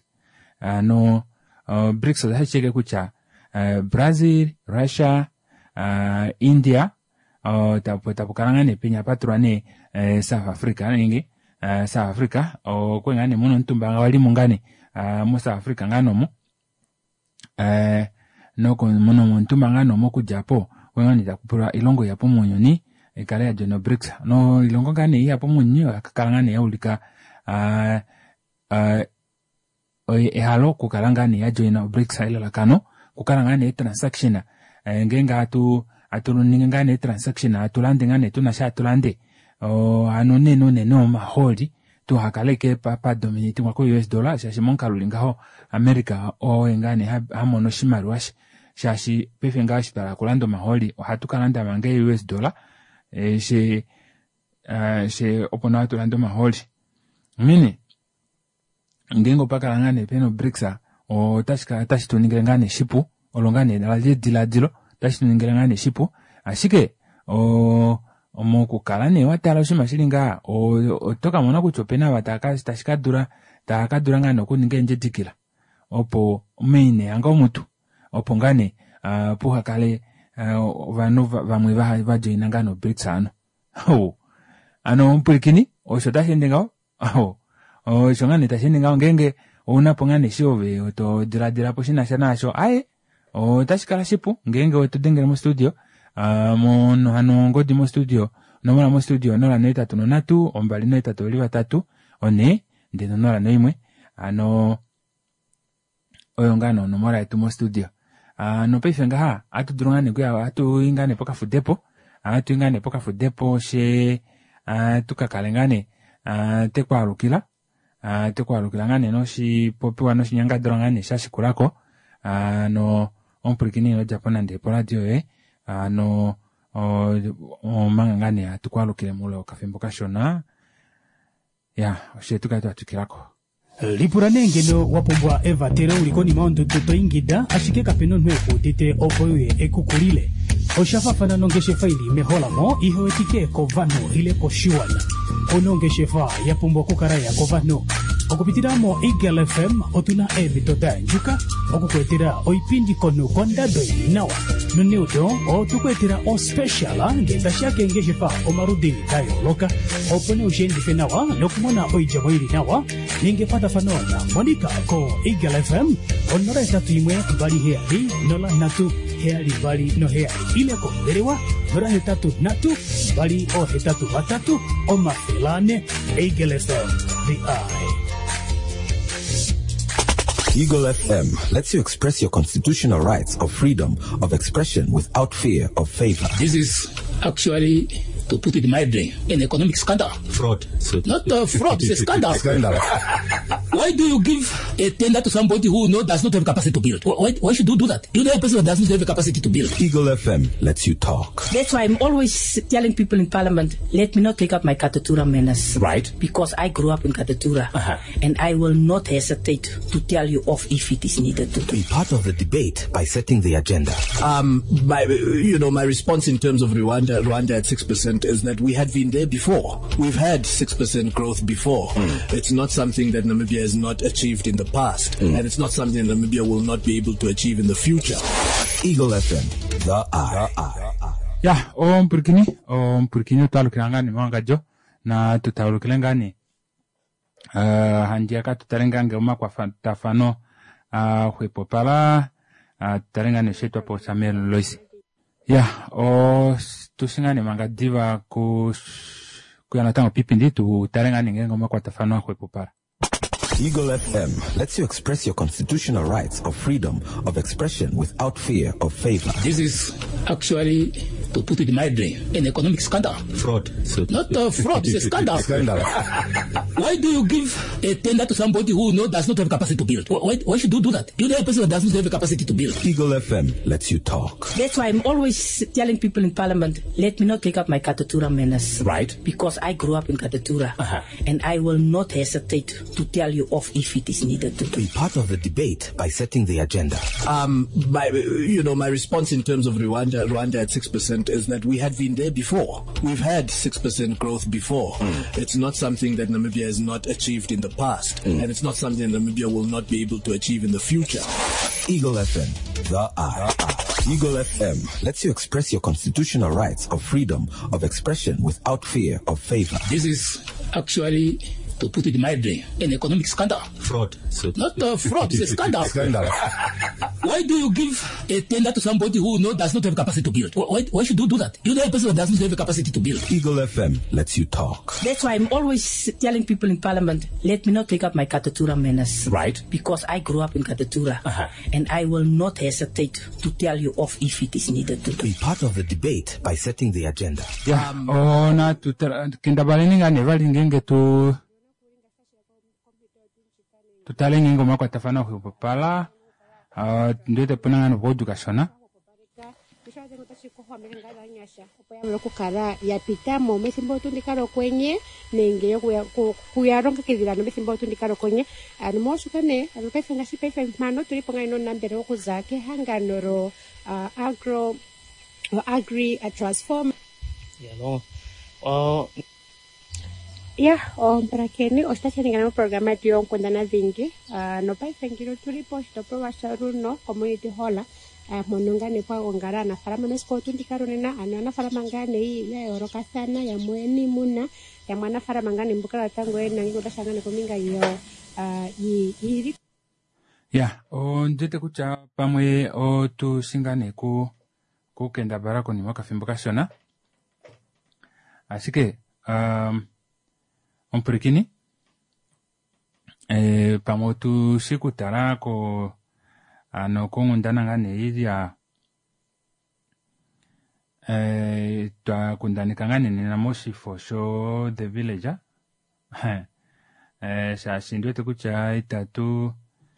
BRICS da cheke kucha Brazil, Russia, India tapukarangane penya patrwane South Africa ningi South Africa o kwengane muno ntumba wali mungane mo South Africa ngano mo noko muno ntuma ngano mo kujapo wengani takupura ilongo yapo munyoni ekale ya jono BRICS no ilongo ngane yapo munyo akakalangane ya ulika halo kukalangane ya joina BRICS ila lakano kukalangane transaction ngenga atuningane transaction atulande ngane tunasha atulande ano neno maholi tu hakaleke papa dominate kwa US dollar shashi monka lulingaho America o ngane hamono shimarwashi shashi pefengashi para kulando maholi hatukalanda mange US dollar she opona tulando maholi mini ngengo pakalangane peno BRICS o tashi tuningane shipu olongane dalaje diladilo tashi tuningane shipu ashike omo kalane watala shima shilinga toka mona kuchopena wataka tashikadura takadura ngano kuninge njedikila opo maine anga omutu opo ngane puha kale vanu vamwe vajoina ngano BRICS ano mpurikini osho tashendinga shongane tashendinga ngenge unapo ngane shiove oto diradira po shinasha nasho tashikala shipu ngenge otudengera mu studio mono hano ngodi mo studio nomala mo studio nola no 3 ombali no 3 one ndeno nola no imwe oyo ngano nomala etu mo studio no pefenga atudurungane kuya ingane poka fudepo she tukakalengane tekwarukila ngane no shi popiwa no shinyanga durungane shashikulako no ompurikini no Japana ndipo radio mangangane atukwalukile mulo kafembo kashona ya oshetuka atukirako lipurane ngeno wapombwa eva tere ulikoni maondo toto ingida ashike kapeno nweko tete opoye ekukulile oshafafana nongeshe faili meholamo iho etike kovano ile koshiwana onongeshe fa yapombwa kukaraya kovano okupitiramo Eagle FM otuna ebitoda njuka okukwetera oipindi kono kondado nawa noneudo otukwetera o special ngeza shake ngeshe fa omarudini tayo loka opone ushendife nawa nokumona oijamo ili nawa ningepata fanona monika ko Eagle FM onora etatu imwe bali heali nola natu heali bali no heali ile ko berewa nora hetatu natu bali o hetatu batatu o mafilane Eagle FM the eye. Eagle FM lets you express your constitutional rights of freedom of expression without fear of favor. This is actually, to put it mildly, an economic scandal. Fraud. Not fraud, it's a scandal. Why do you give a tender to somebody who does not have capacity to build? Why should you do that? You know a person that does not have the capacity to build. Eagle FM lets you talk. That's why I'm always telling people in Parliament, let me not take up my Katatura manners. Right. Because I grew up in Katatura. And I will not hesitate to tell you off if it is needed to. Be part of the debate by setting the agenda. My response in terms of Rwanda at 6% is that we had been there before. We've had 6% growth before. It's not something that Namibia has not achieved in the past. And it's not something that Namibia will not be able to achieve in the future. Eagle FM, the eye. Ya, mpurikini tualukilangani mwangajo na tutaulukilangani handiaka tutalengange uma kwa tafano huipopala tutalengane shetu hapo Samuel Loisi. Ya, tusingane mangadiva kuyanatango pipindi tutalengane ngenga uma kwa tafano huipopala. Eagle FM lets you express your constitutional rights of freedom of expression without fear of favor. This is actually, to put it mildly, an economic scandal. Fraud. So Not fraud, it's a scandal. Why do you give a tender to somebody who does not have capacity to build? Why should you do that? You know a person that doesn't have the capacity to build. Eagle FM lets you talk. That's why I'm always telling people in Parliament, let me not take up my Katatura manners. Right. Because I grew up in Katatura. And I will not hesitate to tell you off if it is needed to. Be part of the debate by setting the agenda. My response in terms of Rwanda at 6% is that we had been there before. We've had 6% growth before. It's not something that Namibia has not achieved in the past. And it's not something that Namibia will not be able to achieve in the future. Eagle FM, the eye. Eagle FM lets you express your constitutional rights of freedom of expression without fear of favor. This is actually, to put it mildly, an economic scandal. Fraud. So Not fraud, it's a scandal. Why do you give a tender to somebody who does not have capacity to build? Why should you do that? You know a person that doesn't have the capacity to build. Eagle FM lets you talk. That's why I'm always telling people in Parliament, let me not take up my Katatura manners. Right. Because I grew up in Katatura. And I will not hesitate to tell you off if it is needed to. Be part of the debate by setting the agenda. Yeah. Na kindabalini ngane valingenge tutalenga ngoma kwa tafana kupala ndete punanga no bodu kashona kukara yapitamo mesimbo tundikaro kwenye nenge kuyaronga kizirano mesimbo tundikaro kwenye anumoshukane alupesa ngasipefa mano tuliponga ino nambere okuzake hanganoro agri transform para keni ostachani ganamo programa dio kwendana vingi no paisengiro tulipo stopro washaruno community hola monongane kwa ongara na farama nesko tundikaro nena ana farama ngane hii ya oroka sana ya mweni muna ya mwana farama ngane mbukala tango ena ngoda shangane kominga yo yiri ndete kucha pamwe tu singane ku kenda barako ni mwaka fimbukashona asike Ompurikini pamotu sikutara ko kongundana ngane idia twa kundanika ngane na moshi for show the villager sa sindwe tukucha itatu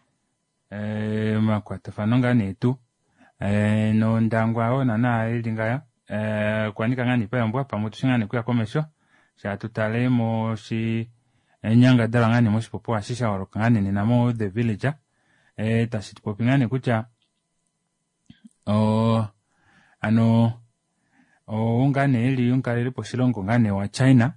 makwata fanongane tu no ndangwa ona na ilingaya kwanika ngane pa mbwa pamotu singane kuya komesho sa tutale mo si nyanga dala ngani mo si popo asisha woroka ngani ni namo the villager tasiti popi ngani kucha ngane ili yunkaleli po silongo ngane wa China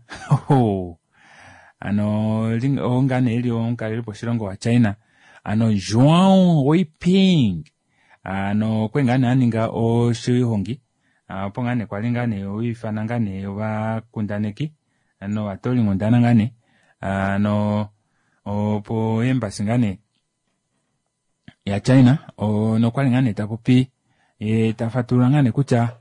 ngane ili yunkaleli po silongo wa China João Weiping kwengane aninga shiwihongi pongane kwalingane uifanangane wa kundaneki atoli ngundana ngane po embassy ngane ya China no kwalingane tapopi tafatura ngane kucha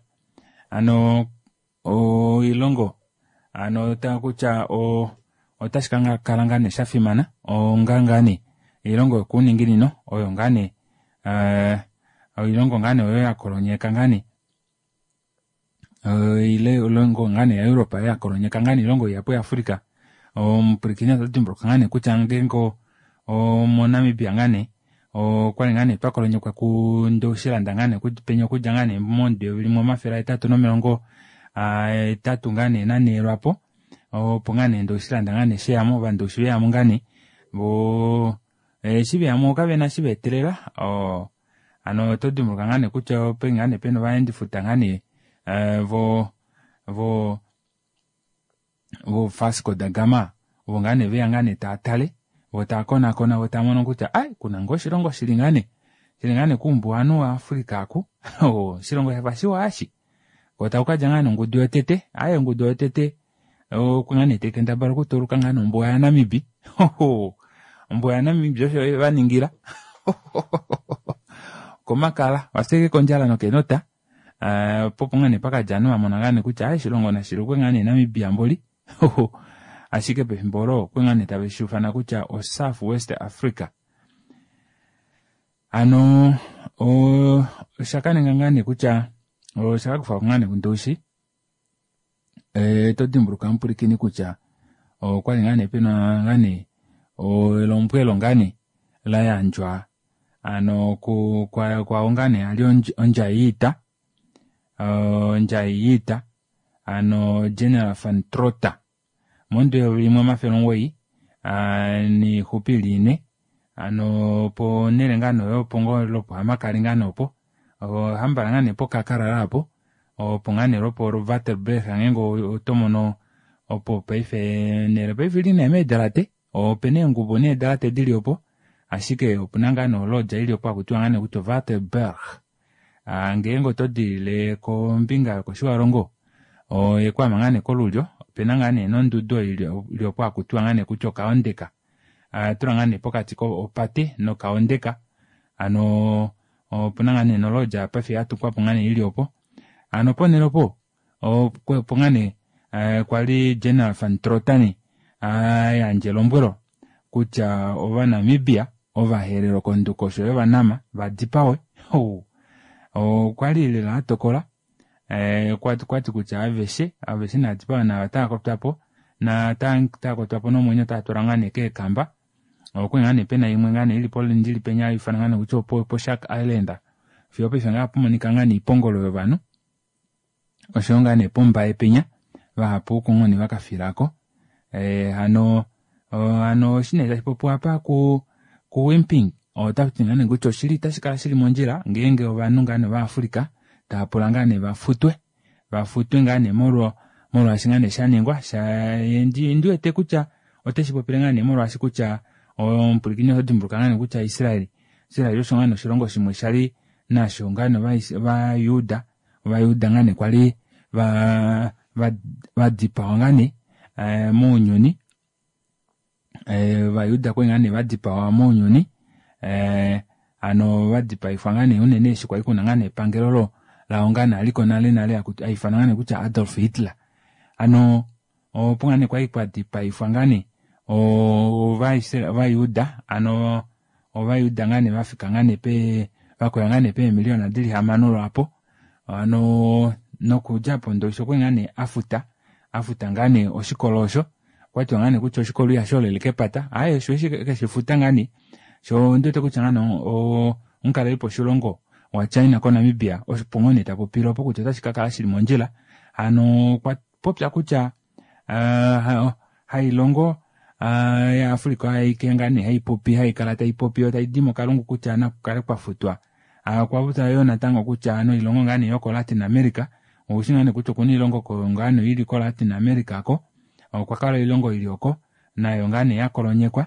ilongo takucha otashikanga kalangane shafimana ngangane ilongo kuningini no oyo ngane ilongo ngane oyo yakolonyeka ngane ile ulongo ngane ya Europa ya kolonyeka ngane ilongo yapo ya Afrika mpurikinya tatimbro ngane kuchangengo Namibia ngane kwali ngane pakolonyeka ku ndoshilanda ngane kupenyo kujangane monde ulimo mafera 3 ngane nane rapo pongane ndoshilanda ngane sheyamo bandoshiyamo ngane bo shibiyamo kabena shibetelela todimbro ngane kucha pengane peno baendi futangane vo Vasco da Gama ngane vya ngane tatale kona wotamono kucha kuna ngoshilongo shilingane kumbuano wa Afrika aku shilongo yabashiwa ashi ukaja ngane ngudio tete kungane tekenda baro kutoruka ngane mbo ya Namibi mbo ya Namibi josho baningira komakala waseke konjala no kenota popo ngane paka janu amona ngane kucha shilongo na shilukwe ngane Namibia mboli ashike pe mboro kwengane tabeshufana kucha o South West Africa shakane ngane kucha o shaka kufa ngane kundoshi to dimbruka mpurikini kucha o kwali ngane pena ngane o lompwelo ngane la yanjwa ano kwa ongane ali onjaita ano General Van Trotta mondo limwe mafelo wei ni hupiline ano po nerengano yo pongo lopo amakaringano po o hambarangane po kakararapo o pongane lopo Waterberg ngengo tomono opo peife nere peifiline medelate o penengu bone delate diliopo ashike opunangano lo jaili opo akutwangane kuto Waterberg ngengo todile ko mbinga ko shiwarongo o ekwa mangane kolulyo penangane nondudo iliopo akutwangane kucho kaondeka turangane pokati ko opate no kaondeka ano opunangane noloja pafi atukwa pongane iliopo ano ponelopo pongane kwali General Van Trotta Angelo Mbwero kucha ova Namibia ova herero kondukosho eva nama vadipawe kwali ile la tokola kwati kucha aveshe na dipawe na watakoptapo na takoptapo no mwenye taturangane ke kamba okwengane pena imwe ngane ili pole njili penya ifanangane kucho po Shark Islander fiope fanga pumonikangane ipongolo yovanu oshongane pomba epenya vapo kongoni vakafirako ano shineza hipopo hapa ku wimping takutingane kucho shili tashikala shili monjira ngenge ovanu ngane va Afrika tapulangane vafutwe ngane moro ashingane shanengwa ndiwete kucha oteshipopilengane moro ashikucha ompulikini hodimbrukangane kucha Israeli yoshongane shirongo shimwe shali nasho ngane va Yuda ngane kwali vadipawa ngane munyoni vayuda kwengane vadipawa munyoni ano vadipa ifangane unene shikwali kuna ngane pangelolo laongana aliko nale aifanangane kucha Adolf Hitler ano pongane kwa ikwadipa ifangane vayuda ano vayuda ngane vafika ngane pe vakoyangane pe miliona dili hamanolo apo ano nokuja pondo shokwengane afuta ngane oshikolosho kwati ngane kucho shikolo ya shole likepata ayo shweshi keshifuta ngane sho ndote kuchangana unkala ipo shulongo wa China ko Namibia oshipongone tapopilo po kucho tashikakala shili monjila ano kwa popya kucha hailongo ya Afrika haikengane haipopi haikalata ipopi otaidimo kalungu kucha na kukale kwafutwa kwa buta yona tango kucha ano ilongo ngane yoko Latin America ushingane kucho kuni ilongo ko ngano ili ko Latin America ko kwa kala ilongo ilioko na yongane yakolonyekwa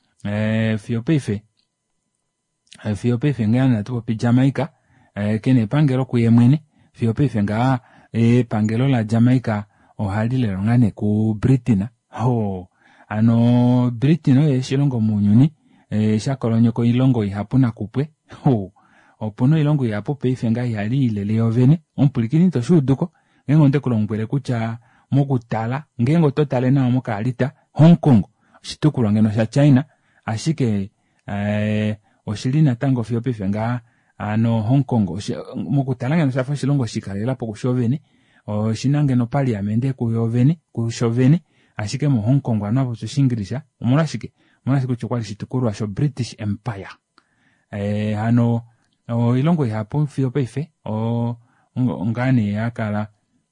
Fiopefe ngana tupo pi Jamaica kene pangelo kuyemwene Fiopefe nga pangelo la Jamaica ohalile ngane ku Britain ano Britain shilongo munyuni shakolonyeko ilongo ihapuna kupwe opono ilongo yapo peife nga yali ilele yovene ompulikini to shuduko ngengo ndekulongwele kucha mokutala ngengo totale na mokalita Hong Kong shitukulu ngeno sha China ashike oshilina tango fiopefe nga ano Hong Kong mokutala ngeno sha shilongo shikalela po kushovene shinange no parliament kushovene ashike mu Hong Kong anapo shingrisha mulashike kuchokwali shitukulu asho British Empire ano ilongo yapo fiopefe ngane yakala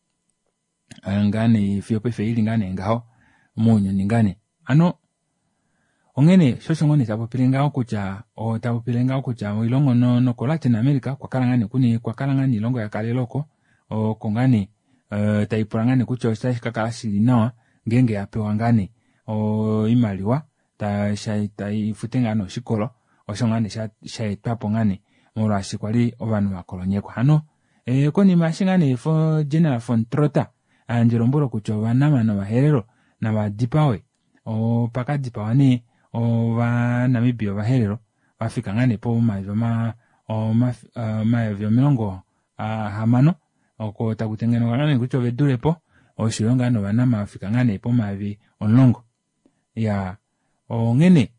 ngane fiopefe ili ngane ngao munyo ningane ano ongene shoshongone tapopilenga kucha ilongo no ko Latin America kwa kalangane kuni kwa kalangane ilongo ya kaleloko kongane taipurangane kucho shikakala shilinawa ngenge yapewa ngane imaliwa taifutengano shikolo oshongane shaitwapo ngane moro ashikwali ovanu bakolonyekwa ano koni mashingane fo General Van Trotta Angelo Mbwero kucho vanama na vaherero na vadipawe pakadipawa ni Namibia vaherero vafika ngane po maevyo milongo hamano oko takutengeno ngane kucho vedulepo oshilongano vanama vafika ngane po mavi onlongo ya ngene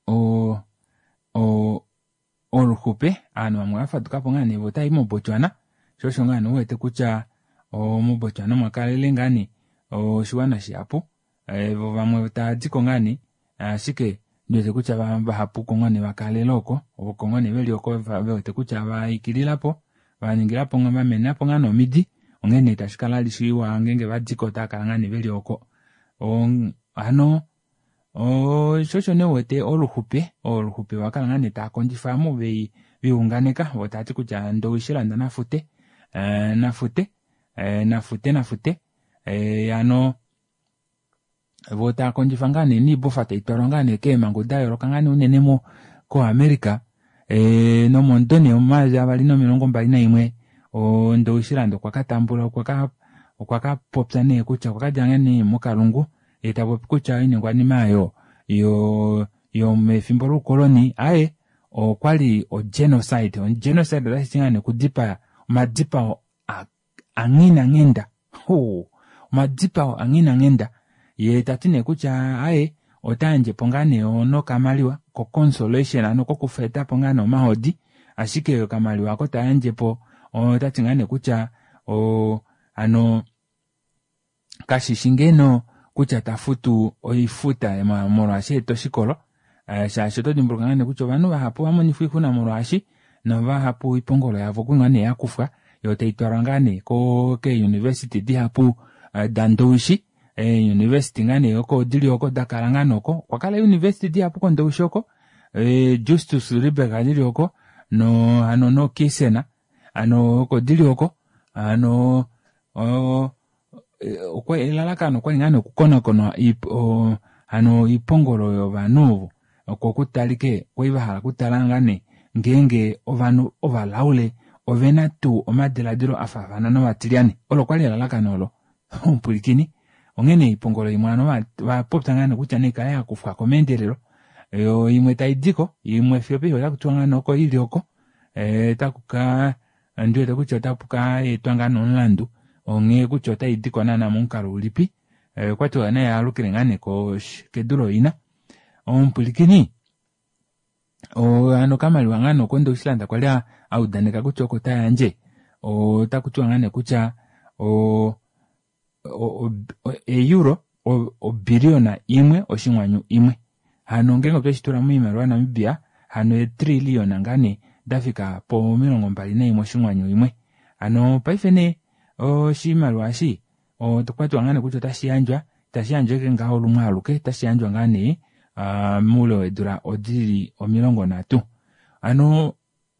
oluhupe ano amwe afatukapo ngane vota imo Botswana shosho ngani wete kucha mubochano makalele ngani shiwana shiapo vamwe tadziko ngani shike ndio kucha bahapu kongone bakaleloko okongone belioko vete kucha baikililapo baningirapo ngamba menapo ngano midi ongene tashikala lishiwa ngenge badziko takangane belioko ano shosho ne wete oluhupe wakalangane takondifamu biunganeka wotati kucha ndo ishilanda nafute ano vota konjifangane ni bofata itorongane ke mangudayo rokangane unenemo ko America no mondone omazi abali no 21 ndo ishilanda kwakatambula kwaka popsane kucha kwakajangane mukalungu etabo kucha ine kwani mayo yo mefimboro koloni aye kwali genocide rasingane kudipa madipa angina ngenda madipa angina ngenda ye tatine kucha aye otanje pongane ono kamaliwa ko consolation ano ko kufeta pongane mahodi ashike yo kamaliwa ko tanje po tatingane kucha ano kashishingeno kucha tafutu oifuta moroashi toshikolo shashoto dimbulukangane kucho vanu vahapu amonifu kuna moroashi na vahapu ipongolo yavo kungane yakufa yote itwarangane ko ke university dihapu dandoushi university ngane yoko dili yoko dakarangano ko kwakala university dihapu kondoushoko Justus Ribega dili yoko no kisena ano ko dili yoko ano okwa ilalakano kwa ngane kukona ano ipongolo yo vanuvu okutalike kwibahala kutalangane ngenge ovanu ovalaule ovena tu omadeladiro afavana no matiliane olokwali ilalakano lo umpulikini ongene ipongolo imwano vapoptangane kucha nekala yakufwa komendelero yo imwe taidiko imwe fyope yakutwangana oko ilioko takuka ndio takucha tapuka etwangana onlandu onge kuchota idiko nana munkaro ulipi kwatu ana ya lukirengane ko kedulo ina ompulikini ano kama liwangano kondo islanda kwalya audaneka kuchoko tayanje takutwangane kucha euro biliona imwe oshingwanyu imwe hano ngengo peshitura muimarwa Namibia hano trillion ngane dafika po 24 oshingwanyu imwe ano paifene shimalwa shi tukwatu ngane kucho tashianjwa ke ngaho lumwaluke tashianjwa ngane mulo edura odiri omilongo natu ano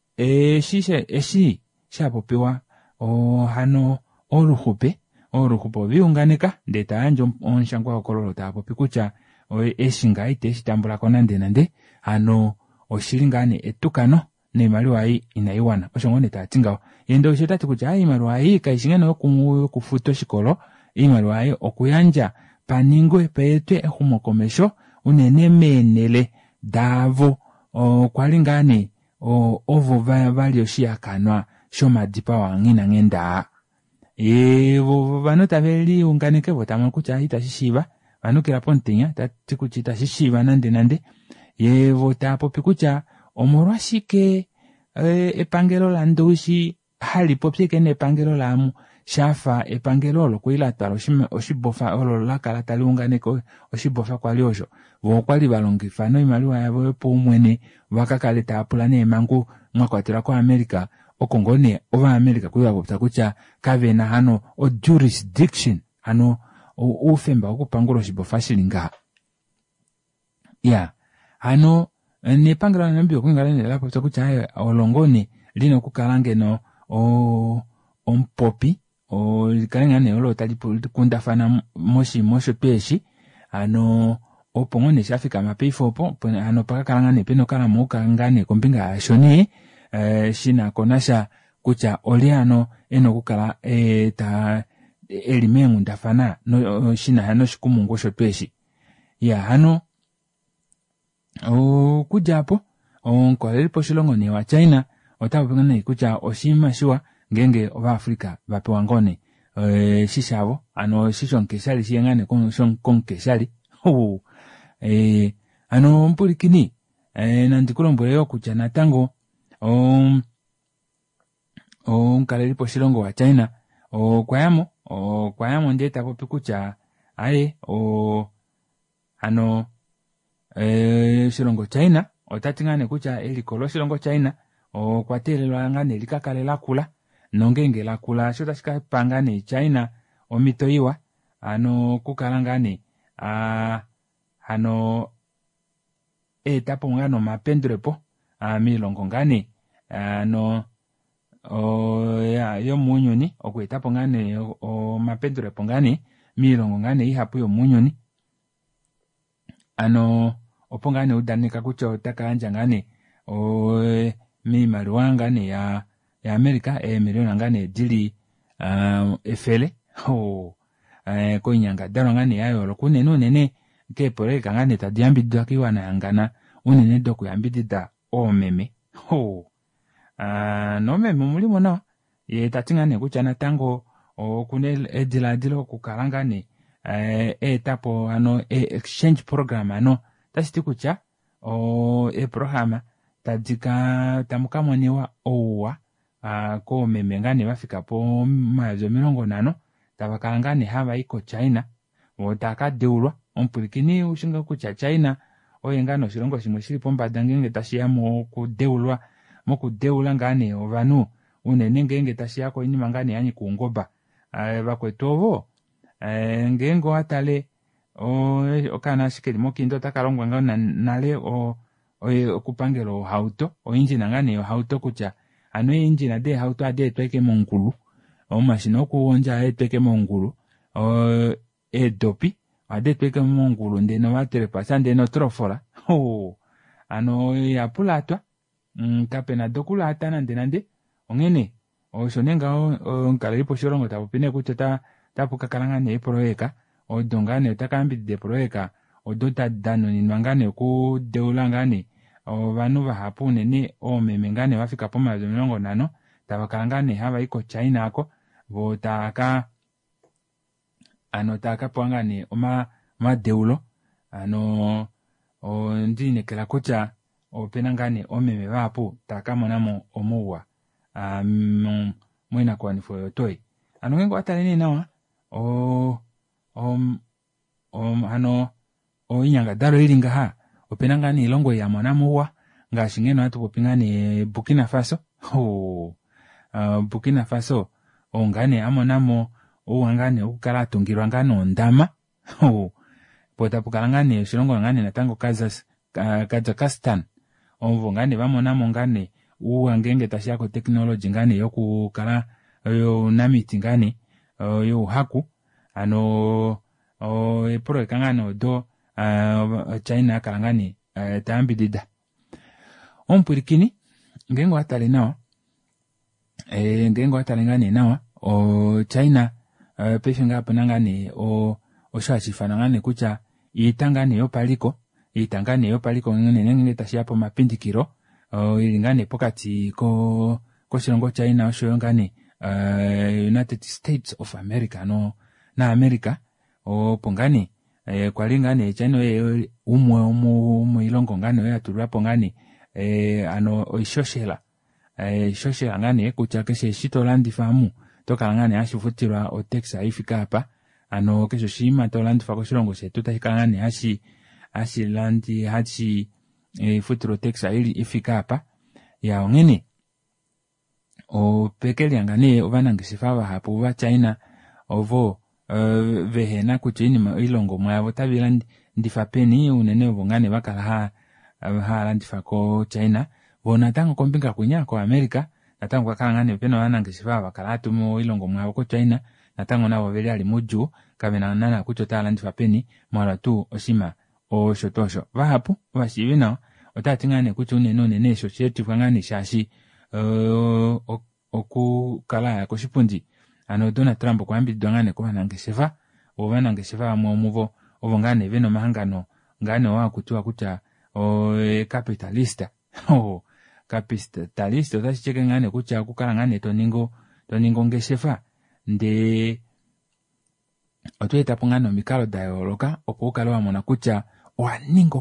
shapopewa hano oluhupe biunganeka ndeta anjo onshangwa okololo tapopi kucha eshinga ite shitambula konande hano oshilingane etukano nemaliwa yi inaiwana oshongone tatinga yendo shetati kucha imaliwa yi kaishingene okufuto shikolo imaliwa yi okuyanja paningwe petwe ehumo komesho unene menele davo kwalingane ovo valio shiakanwa shomadipa wangina ngenda evo vano tabeli unganeke votama kucha itashishiva vanokera pontinya tati kuchita shishiva nande yevo tapopi kucha omorwa shike epangelo la ndushi hali popsike ne epangelo lamu shafa epangelo lo kuilatalo oshibofa olo lakala taliunganeko oshibofa kwaliosho vokwali balongifano imaliwa yabo pomwene wakakale tapulane emangu mwakwatira kwa America okongone ova America kuya bopta kucha kavena hano o jurisdiction hano ufemba okupangulo shibofa shilinga hano nepangelo na Namibia kwingala lapo takucha olongone lino kukalange no ompopi likalengane olo talipo kundafana mosho peshi ano opongone shafika mapifopo ano pakakalangane peno kala muka ngane kombinga shoni shina konasha kucha oliano eno kukala ta elimengu ndafana no shina hano shikumungo sho peshi hano kujapo onkolelipo shilongo ne wa China otapengane kucha oshima shiwa ngenge ova Afrika vapewa ngone shishavo ano shishonkeshali shiyengane konkeshali ano mpulikini nandikulombweleyo kucha natango onkalelipo shilongo wa China kwayamo ndeta popi kucha aye shilongo China otati ngane kucha elikolo shilongo China kwatelelwa ngane likakale lakula nongenge lakula shota shikapanga ne China omitoyiwa kukala ngane etapo ngano mapendrepo milongo ngane yo munyoni okwetapo ngane mapendrepo ngane milongo ngane ihapu yo munyoni opo ngane udanika kucha otakanja ngane mimaliwa ngane ya Amerika miliona ngane dili efele koinyanga dalo ngane yayo kunene keporeka ngane tadiambidwa kiwana yangana unene doku yambidida omeme no meme mulimo no ye tatingane kucha natango kune ediladilo kukalangane etapo exchange program tasiti kucha programa tadika tamukamoniwa owa ko meme ngane bafika po mazo 40 tabakalangane haba iko China otaka deulwa ompulikini ushinga kucha China oyengano shilongo shimwe shili pombanda ngenge tashiyamo kudeulwa mokudeula ngane ovanu unene ngenge tashiyako inima ngane yanyi kungoba bakwetovo ngengo atale okana shikeli mokindo takalongwa ngana nale okupangelo hauto injina ngane hauto kucha injina de hauto ade tweke mongulu omashino kuonja etweke mongulu edopi ade tweke mongulu ndeno waterepasa ndeno trofola yapulatwa kapena dokula atana ndenande ongene oshonenga onkalelipo shilongo tapupine kucha tapukakala ngane proeka odongane utakambidde proeka odota dano ninwangane kudeula ngane vanu vahapu nene omeme ngane wafika po 40 tabakala ngane haba iko China ako votaka taka pwangane madeulo ndinekela kucha opena ngane omeme vapu takamonamo omuwa mwena kwanifo yotoi ngengo atalene nawa inyanga dalo ilingaha opena ngane ilongo ya monamuwa ngashi ngeno atu popingane Burkina Faso Burkina Faso ongane amonamo uwangane ukala atungirwa ngano ndama pota pukalangane shilongo ngane natango Kazakhstan ngane bamonamo ngane uwangenge tashako technology ngane yokukala yo namiti ngane yo haku proeka ngane do China kalangane tambidida ompurikini ngengo atale nawa ngane nawa China peshinga panangane oshachifana ngane kucha itangane yo paliko ngene tashiapo mapindikiro ilingane pokati ko shilongo China osho ngane United States of America na America pongane kwalingane China umwe ilongo ngane yatulwapo ngane oishoshela ngane kucha keshe shitolandi famu toka ngane ashifutirwa otexa ifika hapa kesho shima tolandi fa ko shilongo shetu tahikangane ashilandi futiro texa ili ifika hapa ya ngene pekeli ngane obanangisifa hapo wa China ovo vehena kuchini ilongo mwavo tabilandi ndifapeni unene vongane bakala landi fa ko China bona tango kompinga kunya ko America natango kakangane peno banangisifa bakala tumo ilongo mwavo ko China natango nabo beli ali muju kabena nana kuchota landi fapeni mara tu oshima oshotosho vahapu vashivina otatingane kucho nene society kwangane shashi okukala koshipundi Donald Trump kwambidwa ngane ko banangesifa muvo ovongane beno mahangano ngane wakutiwa kucha capitalista capitalista otashicheke ngane kucha kukala ngane toningo ngeshefa nde otwetapo ngane omikalo dayoloka opo ukala wamona kucha owaningo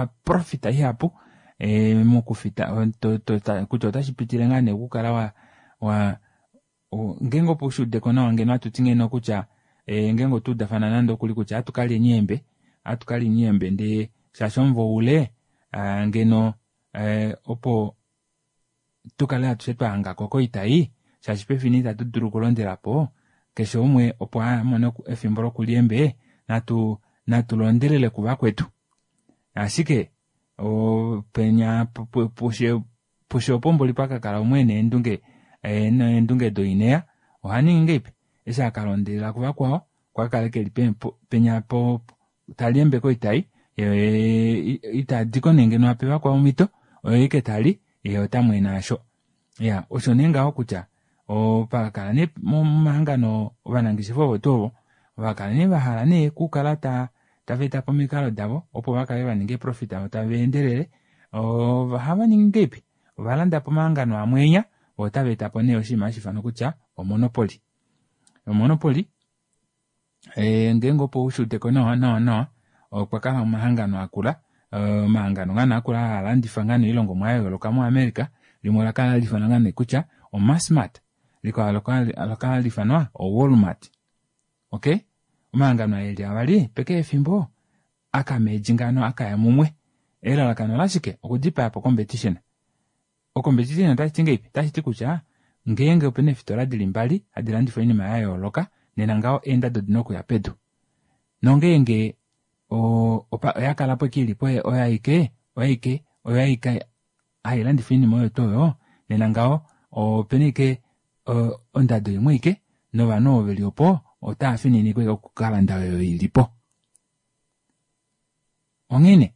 profit ihapu mukufita kucha otashipitile ngane kukala ngengo pushude kona wange natutinge no kucha ngengo tudafana nando kuli kucha atukali nyembe ndi shashomvo ule ngeno opo tukale atusetwanga koko itai shashipefinita tuduru kulondelapo kesho umwe opo amone efimboro kuliembe natulondelele kuba kwetu. Asike penya pushe opombo lipaka kala umwene endunge doinea ohani ngepe esa kalondela kuba kwao kwa kaleke penya po taliembe ko itai itadiko nenge no apewa kwa umito oike tali yotamwe nasho ya oshonenga okucha opakala ne mahangano banangisifo botobo bakala ne bahala ne kukalata taveta pomikalo dabo opo bakale baninge profit abo tavendelele bahaba ningepi balanda pomangano amwenya otaveta pone oshima shifano kucha omonopoly ngengo po ushute kono no okwakala mahangano akula mahangano ngana akula alandifangano ilongo mwayo lokamu America limola kala lifanangane kucha o Massmart liko alokala lifanwa o Walmart. Okay, mahangano eli abali peke fimbo akamejingano akaya mumwe era lakano lashike okudipa hapo competition tachitinga ipi tachiti kucha ngenge openefitora dilimbali adilandifo inima yayo loka nenangao enda dodinoko ya pedu nongenge yakalapo kilipo oyaike ailandifo inima yo toyo nenangao openike ondado imwike nova noveliopo otafini kwe okukalanda yo ilipo ongene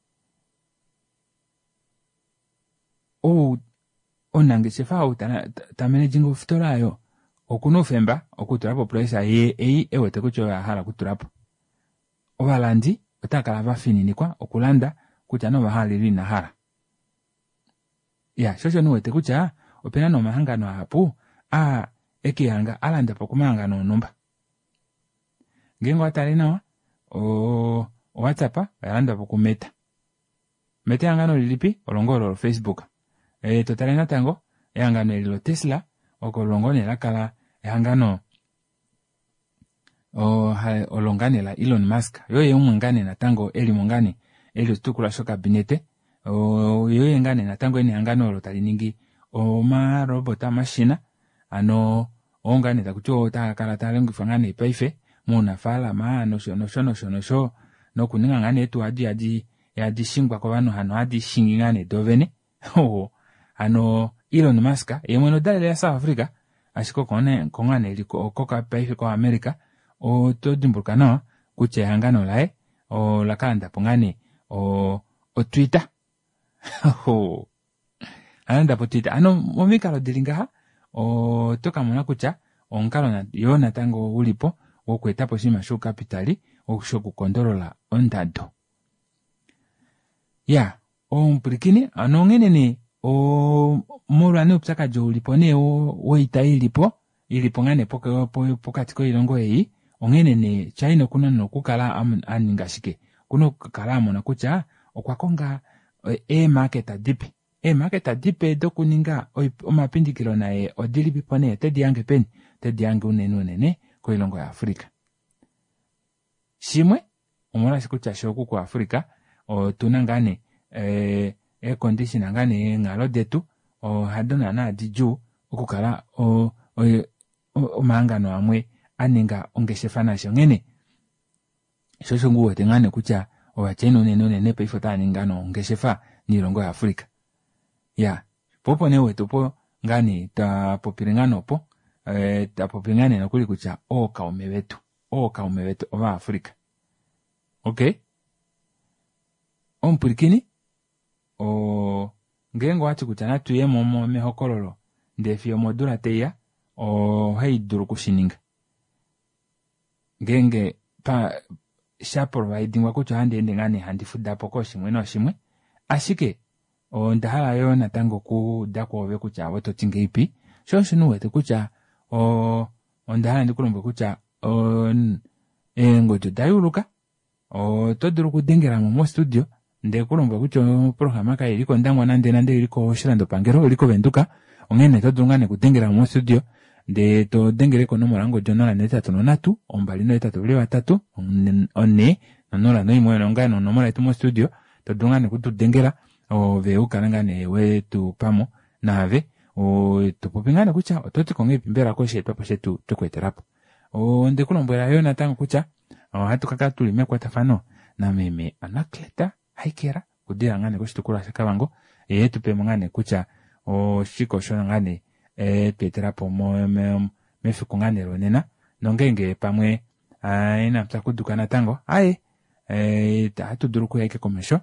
onangeshefa tamanaging ofitora yo okunofemba okutulapo price ewete kucho yahala kutulapo obalandi otakala bafininikwa okulanda kucha no bahali lina hala ya shosho nuwete kucha opena no mahangano hapu ekihanga alanda pokumahangano nomba ngengo atalina WhatsApp alanda pokumeta meta hangano lilipi olongolo Facebook totalena tango ehangano elilo Tesla okolongone lakala ehangano olongane la Elon Musk yoye umungane na tango eli mungane eli tukula shoka binete yoye ngane na tango eni hangano lotaliningi ma robota machine ano ongane takucho takala talengu fangane paife muna fala ma no sho no kuninga ngane etu adi shingwa kwa bano hano adi shingingane dovene ano Elon Musk yemono dale ya South Africa ashiko kongane liko koka paife kwa America to dimbuka no kuche hangano lae lakanda pongane Twitter anda po Twitter ano momikalo dilinga toka mona kucha onkalo na yona tango ulipo okwetapo shima sho kapitali okushoku kondorola ondado ya omplikini anongene ni mulwane upsaka jo ulipo ne oita ilipo ngane pokati ko ilongo eyi ongene ne China kuna no kukala aningashike kuno kala mona kucha okwakonga market adipe dokuninga omapindikilo nae odilipi pone tedi yange unene ko ilongo ya Afrika shimwe omola shikucha shoku kwa Afrika tunangane condition ngane ngalo detu hadona na diju okukala omangano amwe aninga ongeshefana shongene shosho nguwe tengane kucha owacheno nene peifota ningano ongeshefa ni ilongo ya Afrika ya popo ne wetupo ngani ta popirengano po tapopingane na kuli kucha kaume wetu ova Afrika. Okay, ompurikini ngengo ati kuchana tuye momo mehokololo ndefio modula teya heiduru kushininga ngenge pa providing wakucho handi ngane handi fuda poko shimwe no shimwe ashike ndahala yo natango ku dako ove kucha wato tinge ipi shosho nuwete kucha ndahala ndikulombe kucha ngojo dayuluka toduru kudengera mu studio ndekulomba kucho programa ka iliko ndamwa nande iliko shirando pangero iliko benduka ongene todungane kudengera mu studio de to dengere ko nomero ngo jonala neta tunonatu ombali no eta tuli watatu one nonola no imwe ngano nomero etu mu studio todungane kutudengera o ve ukalangane wetu pamo nave o tupopingana kucha ototi konge pimbera ko shetu pa shetu tukweterapo o ndikulombera yo natango kucha o hatukaka tulime kwa tafano na meme anakleta haikera kudira ngane ko shitukura shakabango tupe mngane kucha o shiko shona ngane peterapo mo mefikungane ronena nongenge pamwe ina mtakudukana tango hatuduruku yake komesho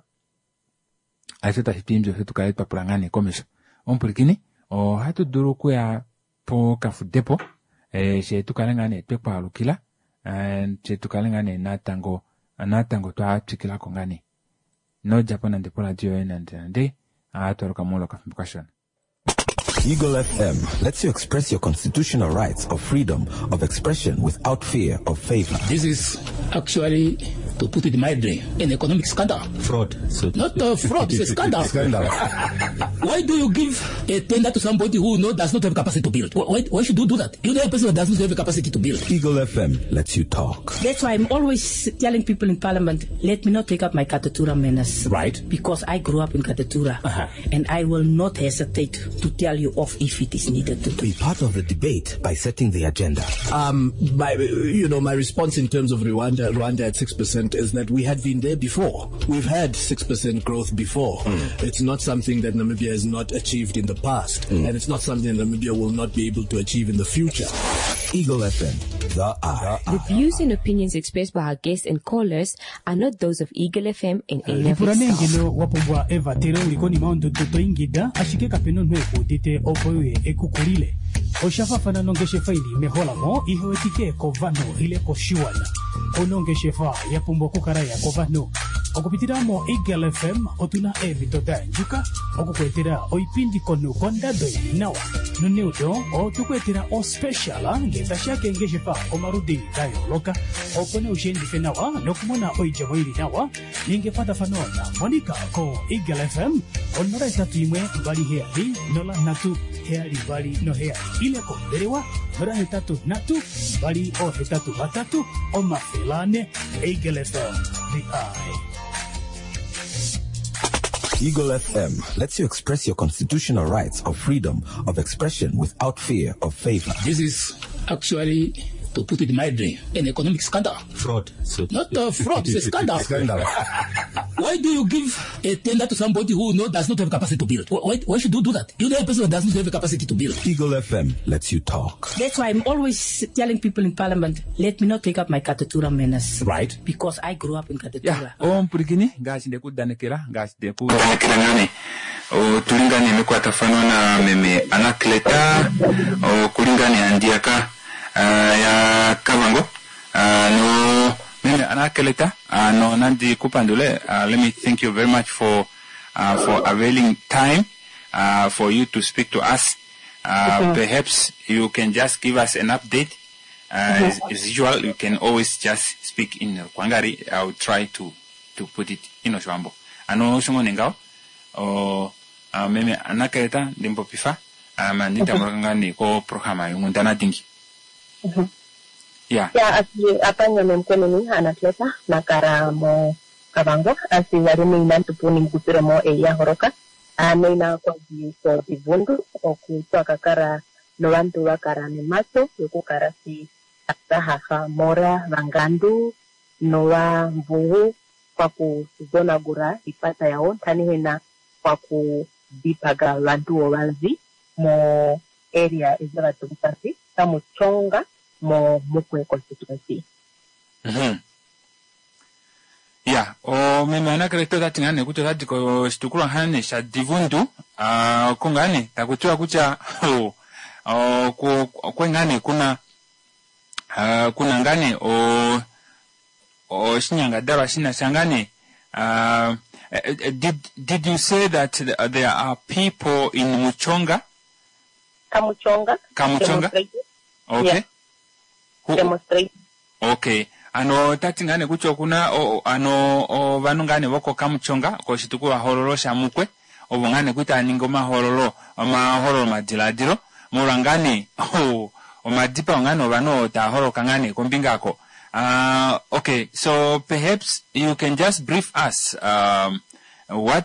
aisota hipimjo tukale papurangane komesho ompurikini o hatuduruku ya po kafudepo she tukalengane pepa alukila she tukalengane natango twa tikila kongane no Japan and the Poladio and day atoroka molo kafimukashon. Eagle FM lets you express your constitutional rights of freedom of expression without fear of favor. This is actually, to put it mildly, an economic scandal. Fraud. So not fraud, it's a scandal. Why do you give a tender to somebody who does not have capacity to build? Why should you do that? You know a person who does not have the capacity to build. Eagle FM lets you talk. That's why I'm always telling people in Parliament, let me not take up my Katatura manners. Right. Because I grew up in Katatura. And I will not hesitate to tell you off if it is needed to do. Be part of the debate by setting the agenda. My response in terms of Rwanda at 6% is that we had been there before. We've had 6% growth before. It's not something that Namibia has not achieved in the past, and it's not something that Namibia will not be able to achieve in the future. Eagle FM, the eye. The views and opinions expressed by our guests and callers are not those of Eagle FM and any of its staff. Wapombwa Eva Tere ulikoni maondo toto ingida ashike kapeno nweko dite opoye ekukulile oshafa fana nongeshe faili mehola mo iho etike kovano ile koshiwana onongeshe fa yapumbwa kukaraya kovano okupitiramo Eagle FM otuna evitoda njuka okukwetera oipindi konu kondado nawa nuneudo otukwetera o special ngeza shake ngeshe fa omarudi dayo loka okone ushendi fenawa nokumona oijamo ili nawa ningepata fanona monika ko Eagle FM onora itatimwe bali heali nola natu heali bali no heali ile ko berewa nora hetatu natu bali o hetatu batatu o mafelane Eagle FM the eye. Eagle FM lets you express your constitutional rights of freedom of expression without fear of favor. This is actually, to put it mildly, an economic scandal. Fraud. So not fraud, it's a scandal. Why do you give a tender to somebody who does not have capacity to build? Why should you do that? You know a person who does not have the capacity to build. Eagle FM lets you talk. That's why I'm always telling people in Parliament, let me not take up my Katatura manners. Right. Because I grew up in Katatura. Mpurikini gashi de kudanekera gashi de kudanekera ngane o tulingane mekwata fanona meme anakleta o kulingane andiaka ya kavango no meme anakleta no nandi kupandule. Let me thank you very much for availing time for you to speak to us. Perhaps you can just give us an update. As usual, you can always just speak in Kwangari. I will try to put it in Oshwambo. Ano shongo nengao o meme anakaleta ndimbo pifa mandita mrangani ko programa yungundana dingi. Ya apanya memkweni anakleta nakara mo kabango asi warumi inantupuni mkupira mo ya horoka amena kwa divundu okutwa kakara no bantu bakara ne mato yokukara si atahafa mora vangandu noa mvuu kwa kuzona gura ipata yao tani hena kwa kubipaga bantu obanzi mo area izala tumutasi tamu chonga mo mukwe constituency. Ya, o meme anakaleta tatingane kuto tati ko stukula hane sha divundu kungane takutua kucha kwa ngane kuna ngane o shinyanga dara shina shangane. Did you say that there are people in Muchonga? Kamuchonga? Okay. Yeah. Demonstrate. Okay. Ano tatingane kucho kuna ano vanungane wako Kamuchonga ko shitukua hororosha mukwe obongane kuita ningoma hololo madiladiro murangane omadipa ngano bano ta holo kangane kombingako. Okay, so perhaps you can just brief us what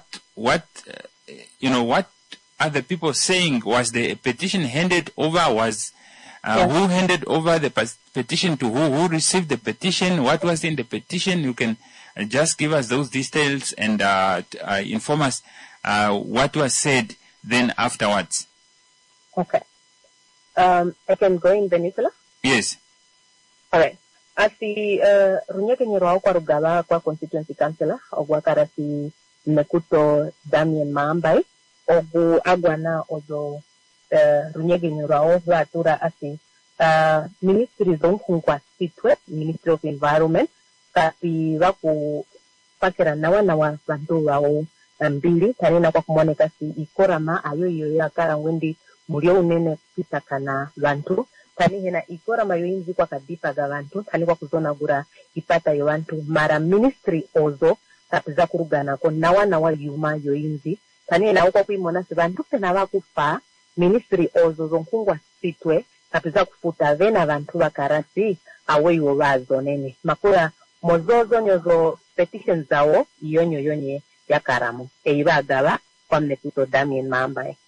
are the people saying? Was the petition handed over? Who handed over the petition to who? Who received the petition? What was in the petition? You can just give us those details and inform us what was said then afterwards. Okay. I can go in Venezuela? Yes. All right. Asi runyekenyerwa kwa rugaba kwa constituency councillor ogwa karasi Mekuto Damien Mambai ogu agwana ozo runyekenyerwa ogwa atura asi ministry zonkungwa sitwe Ministry of Environment kasi waku pakera nawa bantu wao mbili tanina kwa kumoneka si ikorama ayo yakara wendi mulio unene pitakana bantu tani hena ikorama yoinzi kwa kadipa ga bantu tani kwa kuzona gura ipata yo bantu mara ministry ozo tapiza kurugana ko nawa yuma yoinzi tani hena kwa kuimona si bantu pena wakufa ministry ozo zonkungwa sitwe tapiza kufuta vena bantu bakarasi aweyo bazo nene makura mozozo nyozo petitions zao yonye ya karamu eibagaba kwa Mekuto Damien Mambai.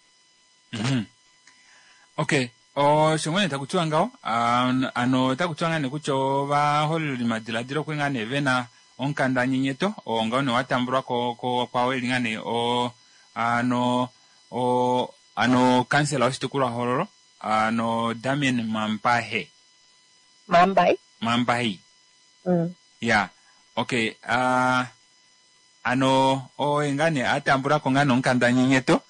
Okay. Shomone takuchwangao takuchwanga nekucho ba hololi madiladiro kwengane vena onkanda nyinyeto ngone watambura ko kwa welingane cancel ostukura holoro Damien Mambai. Yeah. Okay. Engane atambura ko ngano onkanda nyinyeto.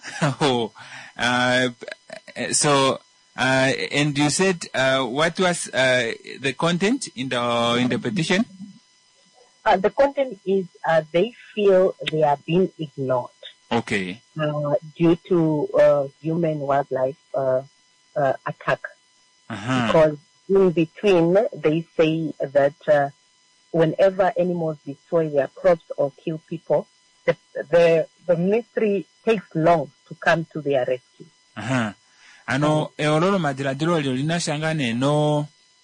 So and you said what was the content in the petition? The content is they feel they are being ignored. Okay. Due to human wildlife attack. Because in between they say that whenever animals destroy their crops or kill people, the ministry takes long to come to their rescue. Eololo madiladiro lina shangane no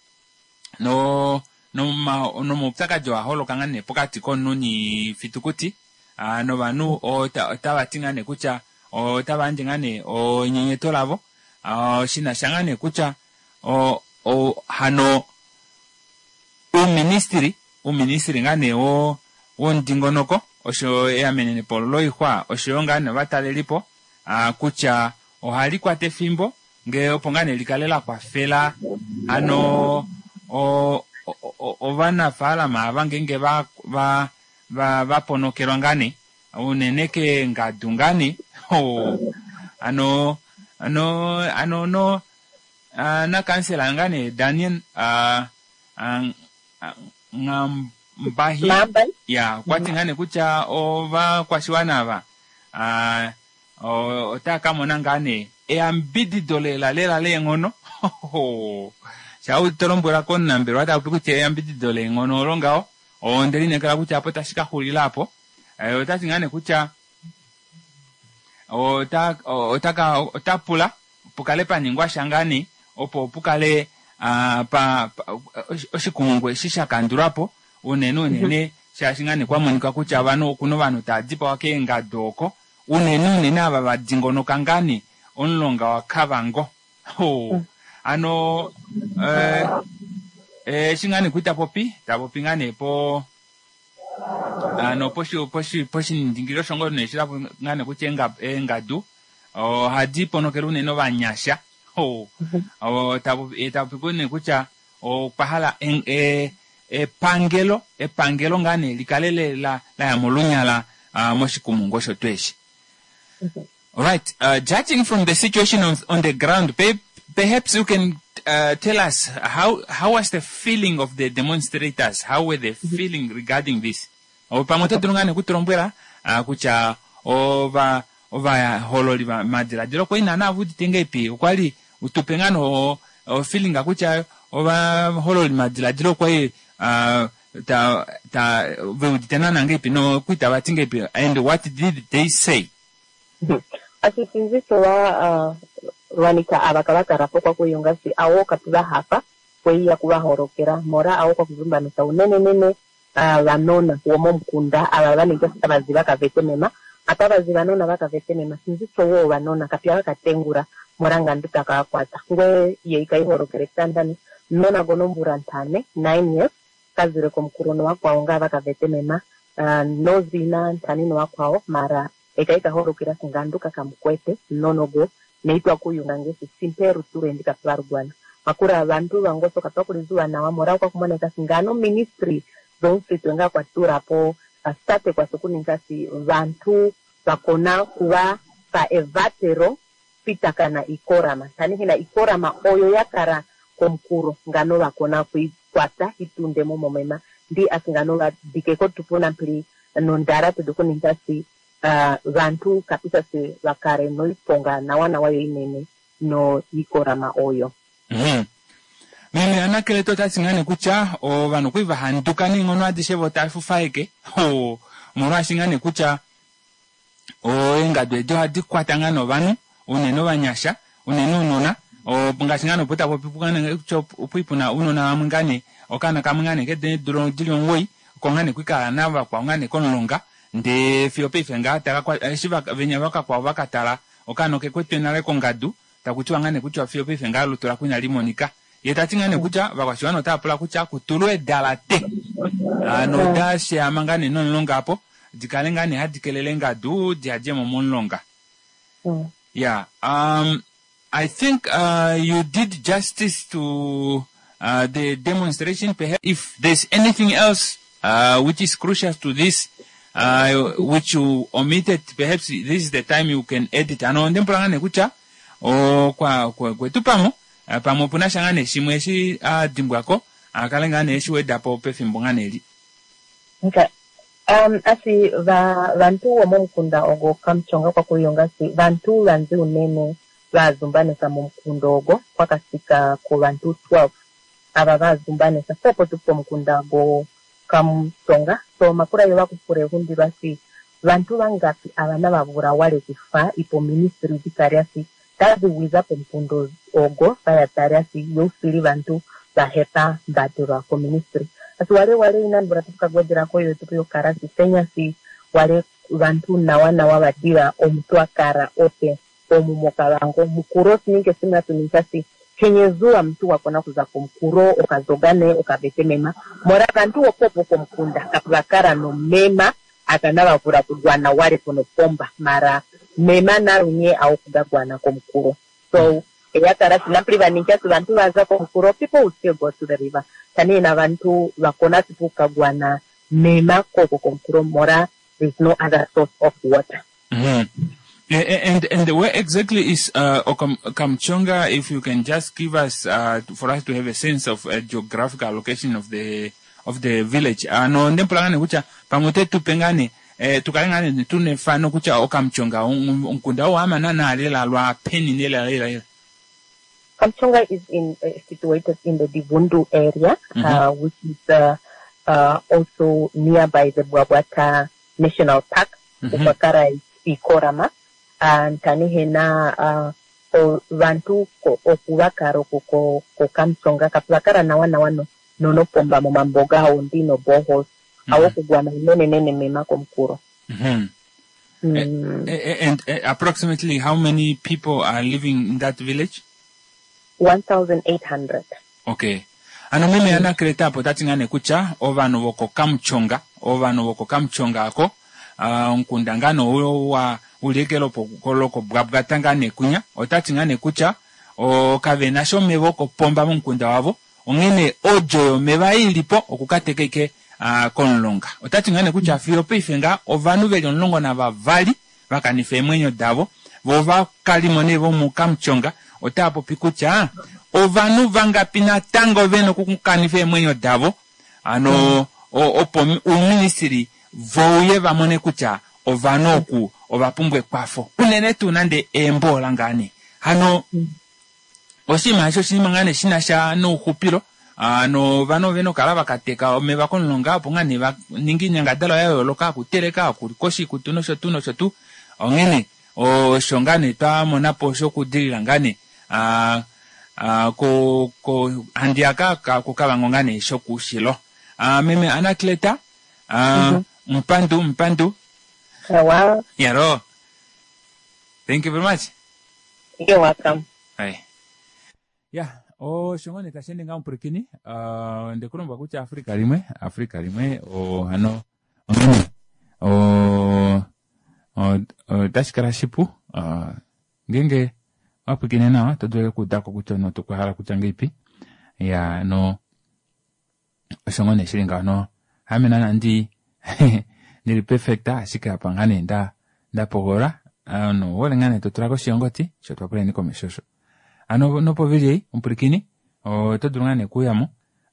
mopsaka jwa holo kangane pokati kono ni fitukuti no banu o tabatingane kucha o tabanjingane o nyenyeto lavo shina shangane kucha o hano ministry ngane o ndingonoko osho yamenene pololo ihwa osho ngane batalelipo kucha ohali kwa tefimbo nge opongane likalela kwa fela ovana fala mabange nge ba ponokerwa ngane uneneke ngadungani na kansela ngane Daniel ngambahi ya kwati ngane kucha ova kwa shiwana ba otaka monangane ambidi dole la le ngono chau tolombora kon nambero ata kuche ambidi dole ngono longao onderine kala kucha apota shika hulilapo otatingane kucha otapula pukale pa ningwa shangani opo pukale pa oshikungwe shisha kandurapo unene shashingane kwa monika kucha bano kuno bano tajipa wake ngadoko unene aba badingono kangani onlonga wakabango shingane kuita popi ngane po poshi ndingiro shongo neshira ngane kuchenga ngadu hadi ponokero neno banyasha tapu kone kucha pahala pangelo ngane likalele la ya molunyala moshikumungo shotweshi. All right. Judging from the situation on the ground, perhaps you can tell us how was the feeling of the demonstrators? How were they feeling regarding this? Pamoja tulungane kutrombera kucha over hololi madira. Dilo kwa ina na vudi tengepi ukwali utupengano feeling akucha over hololi madira. Dilo kwa vudi tenana ngepi no kuita watingepi. And what did they say? asisinziso wa wanika abakabaka rapo kuyunga si awo katuba hapa kweya kubahorokera mora awo kuzumba nisa unene vanona uomo mkunda ababanika abaziba kavete mema atabazi vanona bakavete mema sinziso wo vanona kapya bakatengura moranga ndutaka akwata ngwe yeika ihorokere tandani nona gonombura ntane 9 years kazire komkurono wakwa onga bakavete mema nozina ntanino wakwao mara ekaika horokera singanduka kamkwete nonogo neitwa kuyunga ngesi simperu ture ndika parugwana makura abantu bangoso katwakulizuwa na wamora kwa kumoneka singano ministry zonse twenga kwa turapo state kwa sokuni ngasi vantu bakona kuwa pa evatero pitakana ikorama tani hina ikorama oyo yakara komkuro ngano bakona kuikwata itunde momema ndi asingano ba dikeko tupona mpili nondara tudukuni ngasi vantu kapisa se vakare no iponga na wana wayo inene no ikorama oyo. Mimi anakele tota singane kucha o vanu kuiva handukani ngono adishevo tafu faike o mura singane kucha o engadwe jo adikwata ngano vanu uneno banyasha uneno nona o bunga singano puta ko pipukana kucho upipuna unona amngane okana kamngane kede duro dilon woi ko ngane kwika nava kwa ngane konlonga nde fiope fenga taka kwa shiva venya waka kwa wakatala okano ke kwetena ko ngadu takuchwa ngane kuchwa fiope fenga lutura kunya limonika yetatingane kucha bakwashwana tapula kucha kutulwe dalate no dashi amangane nonlonga hapo dikalengane hadikelele ngadu diaje momonlonga. Yeah, I think you did justice to the demonstration. Perhaps if there's anything else which is crucial to this, which you omitted, perhaps this is the time you can edit. Ano ndempulangane kucha o kwa tupamo pamo punashangane shimweshi dimbwako akalengane shiwe dapo pefimbongane li. Okay. Asi vantu wa mumkunda ogo kamchonga kwa kuyonga si vantu vanzi unene vazumbane sa mumkunda ogo kwa kasika ku vantu 12 aba vazumbane sa sopo tupo mkunda ogo kamchonga so makura yowa kupure hundi basi vantu vangapi abana babura wale kifa ipo ministry dikariasi tazi wizapo mkundo ogo faya tariasi yofili vantu baheta badura ko ministry asi wale inani buratuka gwedera ko yotuyo karasi senya si wale vantu nawana wabadira omutwa kara ope omumoka bango mukuro ninge simna tunikasi kenyezua mtu wakona kuza kumkuro okazogane okabete mema mora vantu opopo komkunda kapakara no mema akanaba kura kugwana wale kono pomba mara mema narunye au kugagwana komkuro so eyakara sinapriva ninkasu vantu vaza komkuro people will still go to the river tani na vantu wakona tipukagwana mema koko komkuro mora there's no other source of water. And where exactly is Kamchonga, if you can just give us for us to have a sense of geographical location of the village. No ndempulangane kucha pamote tupengane tukalengane tune fano kucha Kamchonga unkunda wama nana alela lwa peni nela. Kamchonga is situated in the Divundu area, which is also nearby the Bwabwata National Park. Upakara is Ikorama. And tanihena vantu okuwakaro ko Kamchonga kapakara na wano nono pomba mamboga ondino bohos awo kugwana nene mema komkuro. And approximately how many people are living in that village? 1,800. Okay. Ano mimi anakreta hapo tatingane kucha ovano woko Kamchonga ako unkundangano uyo wa ulekelo koloko bwabgatangane kunya otatingane kucha o kavenasho mevoko pomba munkunda wavo ongene ojo meva ilipo okukatekeke konlonga otatingane kucha fiope ifenga ovanu veli onlongo na bavali bakanife mwenyo davo vova kalimone vo mu Kamchonga otapo pikucha ovanu vanga pina tango veno kukanife mwenyo davo ano opo ministry voye vamone kucha ovanu oku ovapumbwe kwafo unene tunande embola ngane hano osima sho shimangane shinasha no hupiro no vano veno kala bakateka omeva konlonga pongane ningi nyangadalo yayo loka kutereka kulikoshi kutuno shotu ongene o shongane twa monapo shokudilila ngane ko handiaka kukabango ngane shokushilo meme Anakleta mpandu wow. Yaro, thank you very much. You're welcome. Hey. Yeah, shongone tashende nga mpurikini ndekulomba kucha Afrika limwe hano tashikara shipu ngenge wapikine nawa todwele kudako kuchono tukuhala kuchanga ipi ya no shongone shilinga no hamina nandi nili perfecta asika apangane nda pogora no wole ngane tuturako shiongoti shotwapule niko meshosho no povili umpurikini todungane kuyamo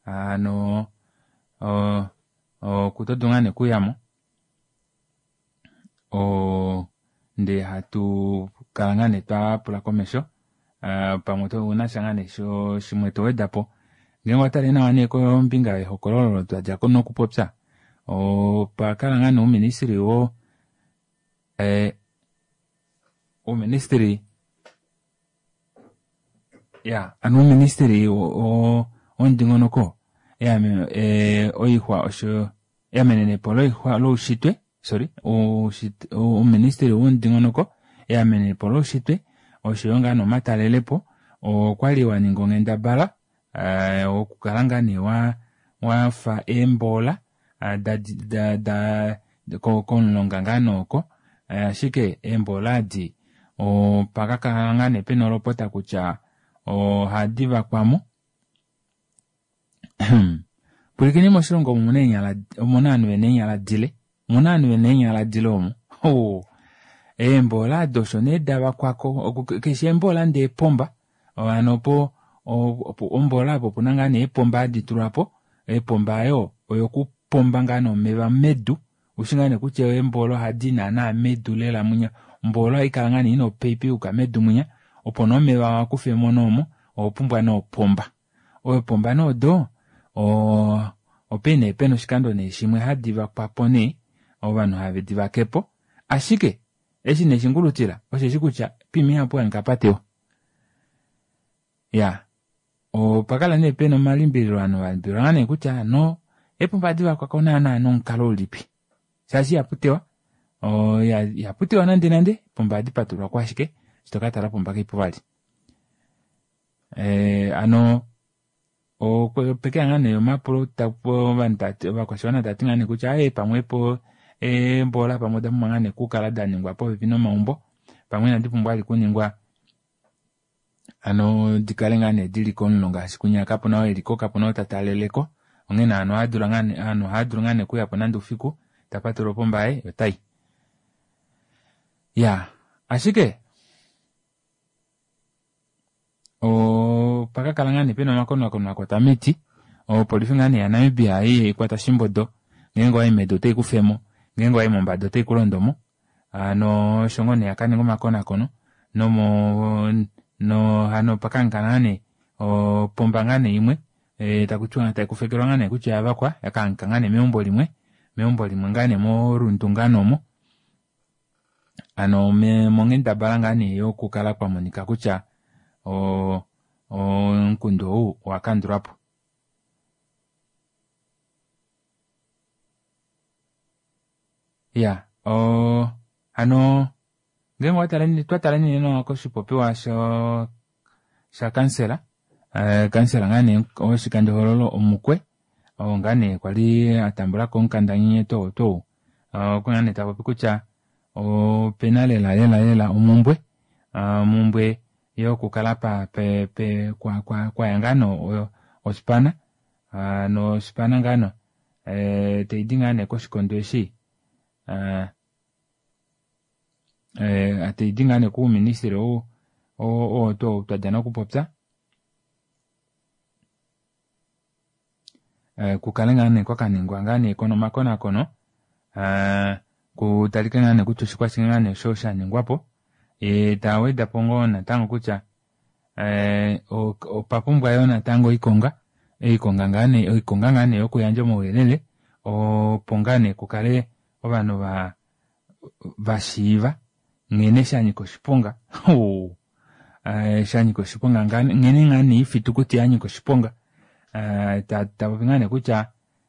kutodungane kuyamo nde hatu kalangane twa pula komesho pamoto unashangane sho shimweto wedapo ngengo atalena wane ko mbinga hokololo twaja no kupopsa pa kalangane uministry ministry ya anu ministry ondingonoko ya oihwa osho ya menene polo ihwa lo shitwe sorry o ministry ondingonoko ya menene polo shitwe oshiyonga no matalelepo kwali waningo ngenda bala okukalangane wa fa embola da konlonga nganoko shike embola di pakakalangane penolopota kucha hadiva kwamo pulikini moshilongo munanu wenenyala dile omu embola dosho nedava kwako keshi embola nde pomba anopo ombola apo punangane epomba aditulapo epomba yo oyokupomba ngano meva medu ushingane kuche embolo hadina na medu lela munya mbolo ikalangane ino pepi ukamedu munya opo no meva wakufe monomo opumbwa no pomba pomba no do opene peno shikando ne shimwe hadiva papone ovanu have diva kepo ashike eshi ne shingulutira oshe shikucha pimi hapo ankapateo ya pakala ne peno malimbiriro ane kucha no epomba diva kwa kona na no nkalo lipi sashi yaputewa yaputewa nande pomba dipatulwa kwa shike stokatara pomba kipuvali peke ngane mapro tapo vantate vakwashwana tatingane kucha pamwepo mbola pamoda mangane kukala daningwa po vino maumbo pamwe na dipumbwa likuningwa dikalengane diliko nlonga sikunya kapo na eliko kapo na tataleleko ongena hadurangane kuya ponando fiku tapatoro pombae yotai ya ashike pakakalangane peno makono akota miti polifingane ya Namibia ikwata shimbodo ngengo imedo te kufemo ngengo imombado te kulondomo shongone yakane ngoma kona kono no pakankanane pombangane imwe takuchwana takufekerwangane kucha abakwa yakankangane meumbo limwe ngane mo runtungano mo mongenda balangane yo kukala kwa monika kucha nkundo huu wakandurapo ya ngengo twatalani no koshipopiwa sha kansela ngane oshikande hololo omukwe ngane kwali atambula konkandanye to ngane tapopi kucha penale lela omumbwe yo kukala pe kwa yangano ospana no spana ngano teidingane koshikondo eshi ateidingane ku ministry to twadana kupopsa kukalengane kwa kaningwa ngane kono makona kono kutalikangane kutushikwa singane shosha ningwapo taweda pongo na tango kucha opapumbwa yona tango ikonga ngane yokuyanja mowelele pongane kukale obano bashiva ngene shanyiko shiponga shanyiko shiponga ngene ngani ifitukuti yanyiko shiponga tapingane kucha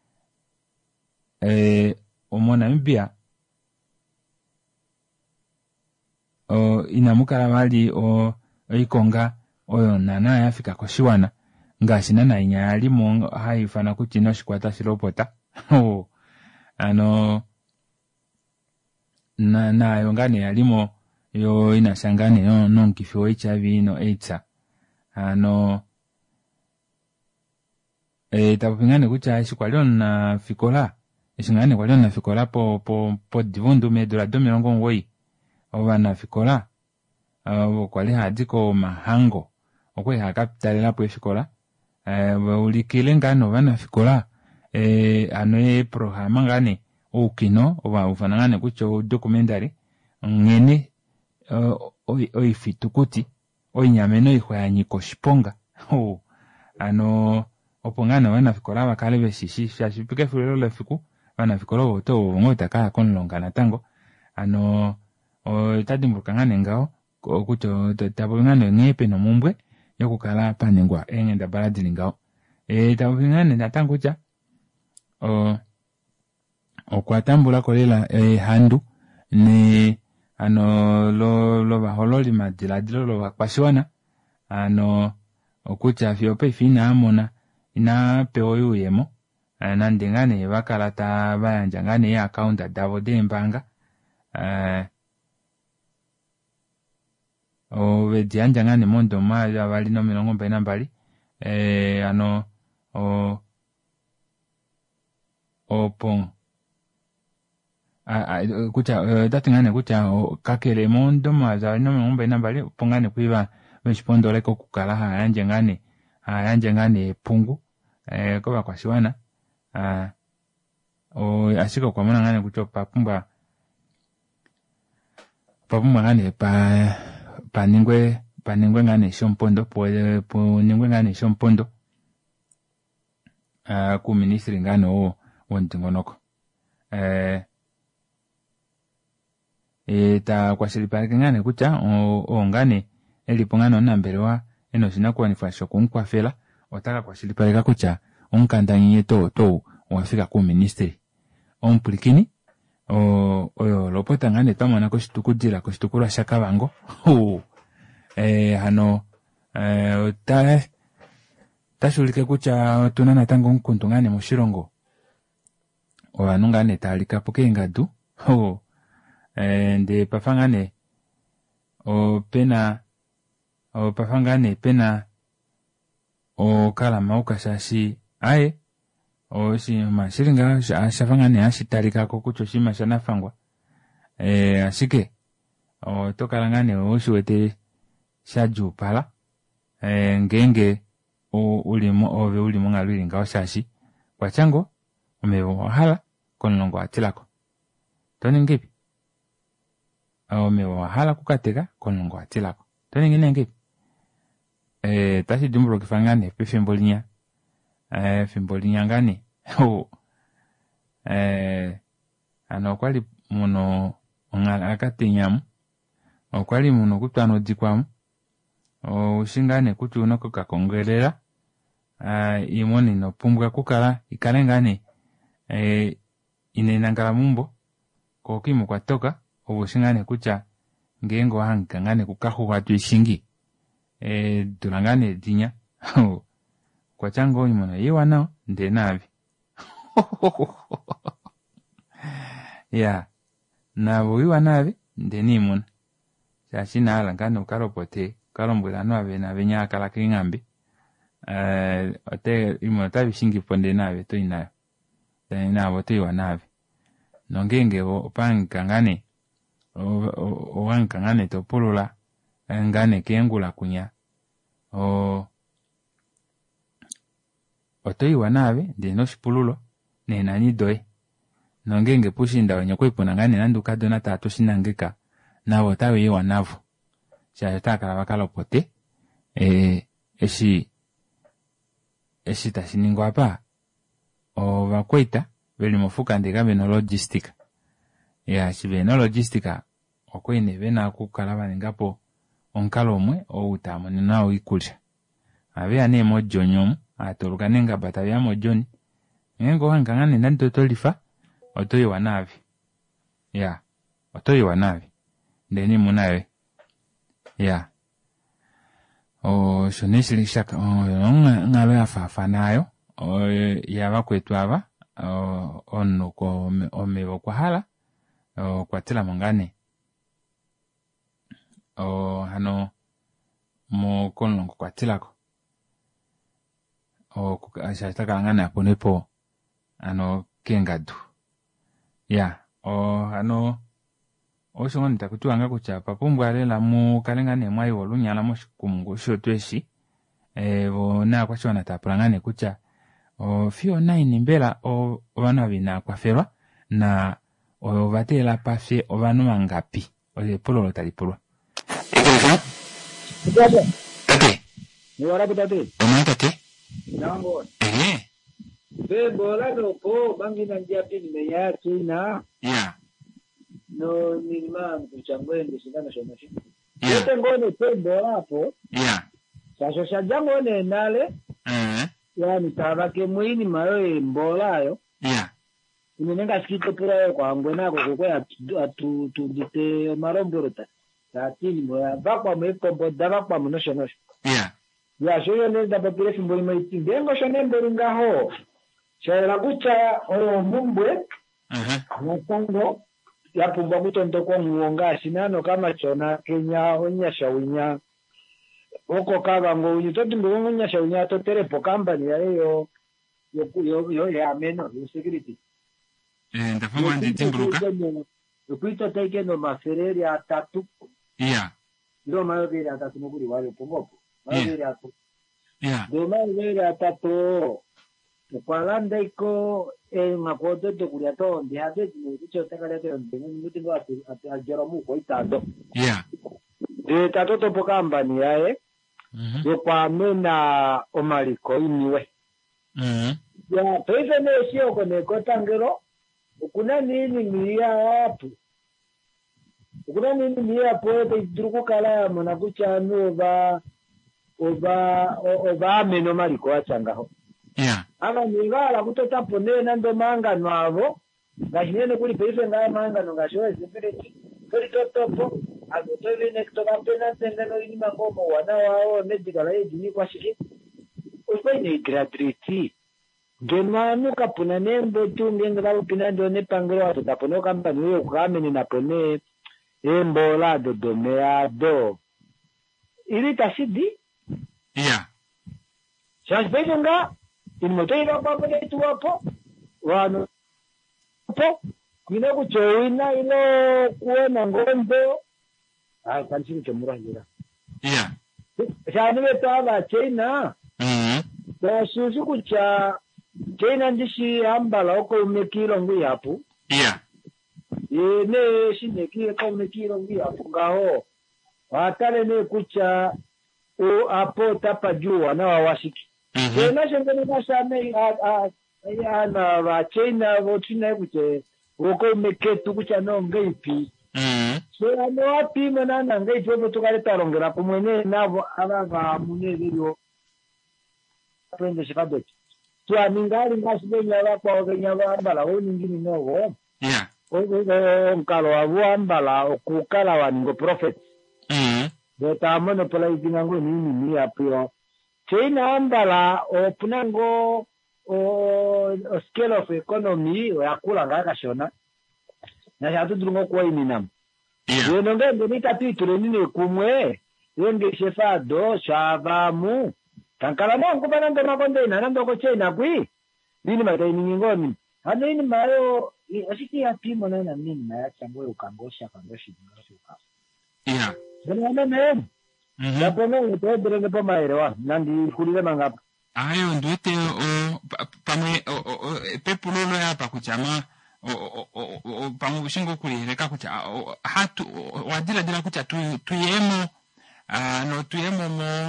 omona mbia inamukala bali oikonga oyo nana yafika koshiwana ngashina na inyali mu haifana kuti no shikwata shilopota na yongane yalimo yo inashangane no nkifo HIV no AIDS tapingane kucha shikwalio na fikola ishingane kwalio na fikola po divundu medura 2009 obana fikola kwali hadiko mahango okwe hakapitalela po fikola ulikile ngano bana fikola programa ngane ukino oba ufanangane kucho documentary ngene oifitukuti oinyameno ihwanyiko shiponga opongana bana fikola bakale beshishi shashipike fulelo lefiku bana fikola oto ngota kala konlongana tango tadimbuka ngane ngao kucho tabulingane ngepe no mumbwe yokukala panengwa engenda baladili ngao tabulingane natangucha okwatambula kolela handu ne lo bahololi madiladilo lo bakwashiwana okucha fiope fina amona ina peo yuyemo nandengane bakala ta bayanjangane ya account davo dembanga vedianjangane mondo maja bali no 22 opon kucha datingane kucha kakele mondo maja no 22 pongane kuiba beshipondo leko kukala hayanjangane pungu koba kwashiwana ashika kwa mwana ngane kucho papumba ngane paningwe ngane shompondo po ningwe ngane shompondo ku ministry ngane wontingonoko ta kwashilipalike ngane kucha ngane elipongano nambelewa eno sinakuwanifasho kunkwafela otaka kwashilipalika kucha onkandanyi to wafika ku ministry ompulikini oyo lopota ngane twamona koshtukudira koshtukura shakabango tashulike kucha tuna natango nkundu ngane moshilongo owanu ngane talikapo kengadu nde pafangane pena kalama ukashashi aye oshi mashiringa ashafangane ashitalika ko kucho shima shanafangwa ashike tokalangane oshiwete shajupala ngenge ulimo ngalwili ngao shashi kwachango omevo wahala konlongo atilako toningipi omevo wahala kukateka konlongo atilako toningine ngipi tashi dumbulo kifangane pefembolinya fembolinya ngane kwali muno ongala akatenyamu okwali muno kutwano dikwamu ushingane kuti unoko kakongelela imoni no pumbwa kukala ikalengane inenangala mumbo kokimu kwatoka obushingane kucha ngengo hangangane kukahuwa tuishingi dulangane dinya kwa chango imono yiwa nao ndenavi ya na wiwa navi ndeni imona shashina ala ngane ukalopote kalombwela nawe na benyaka la kingambi ote imono tabishingi ponde nawe to inayo nabo to yiwa navi nongenge opanga ngane owanka ngane topulula ngane kengula kunya otoyiwa nabe ndeno shipululo nenani doe nongenge pushinda wenye kwipuna ngane nanduka dona tatu shinangika nabo tawe yiwa navo shayo takala bakalopote eshi tashiningwa pa bakwaita beli mofuka ndika beno logistika ya shibeno logistika okwene bena kukala ngapo onkalo omwe outamo ninawo ikulya abya ne mojonyo atolukanenga batabya mojoni ngo wangangane nando tolifa otoyiwa nabi ya otoyiwa nabi ndeni munawe ya shonesilisha ngalo yafafa nayo yaba kwetu aba ono ko omebo kwa hala kwatela mongane hano mo konlongo kwatilako ashitaka ngana ponepo ano kengadu ya hano oshongo nitakutuanga kuchapa pumbwalela mu kalengane mwayi wolunyala mo shikungu shotweshi bona kwashona tapulangane kucha fio 9 mbela obana bina kwaferwa na obatela pafye obanu mangapi ole pololo talipulwa tate ni warabu tate tate nango bebola no po bangina njapi nimeya China ya no ni mambo kuchangwende sindana shona shi yote ngone bebola hapo ya sasa shajango ne nale yani tabake mwini mayo mbolayo ya inenga skito pura kwa ngwena kwa atudite maromborota tatini moya bakwa mekombo dabakwa munoshonosho ya shoyo nenda papire simboli maiti dengo shone mboringa ho shara kucha mumbwe natango ya pumba kutonto kwa muonga sinano kama chona Kenya onya shawinya oko kaba ngo unyitoto ngonya shawinya to terepo company ya yo ya meno security ndafama nditimburuka ukuita taikeno mafereri atatu ndio mafereri atatu mukuri wale pomoko mafereri atatu ndio mafereri atatu kwalanda iko makoto to kulia to ndiade nicho takale to mutingo ajero muko itado tatu to pokambani yae yo kwa mena omaliko iniwe ya pesa ne sio kone kotangero kuna nini mia wapu kuna nini mia pote iduruku kala manakucha oba meno maliko achangaho anga ningala kutota ponena ndo manga nwavo ngashine kuli pesa ngaya manga ngashowe zipiriti kuli totopo agotovi nektoka pena tengano ini mangomo wana wao medikala ejini kwa shiki uspaine gratuity genwanu kapuna nembo tungenga upina ndone pangero atapone kamba niyo kukameni napone embola dodomeado ili tashidi shashbejenga inmotoira papo yetu hapo wano hapo kina kuchoina ino kuona ngondo kanchi kuchomurahira shaniwe tava China susu kucha China ndishi ambala oko umekilo ngu yapu ne shineki ko umekilo ngu yapu ngaho watale ne kucha apo tapa jua na wawashiki na shengene nasame ana wa China wotina kuche oko umeketu kucha no ngeipi so ano wapi manana ngeipi obo tukale tarongera kumwene nabo abava munelero apende shikadochi so ningali ngasibenya bakwa okenya ambala oningini nogo onkalo abuambala okukala waningo prophet beta monopolize nango nini apiro China ambala opunango scale of economy yakula ngaka shona na yatu durungo kwa ininam yononge ndita titule nini kumwe yenge shefado shabamu kankala nangu banando makonde nanando ko China kwi nini matai ngingoni hano ini mayo ashiki ya pimo na nini na yachambwe ukangosha kangoshi ngosha Dana men. Japone utodere ne pamaerewa nandi kulile mangapa. Ayo ndwete pamwe pepulolo hapa kuchama pamwe bushingo kulireka kucha hatu wadila kucha tuyemo no tuyemo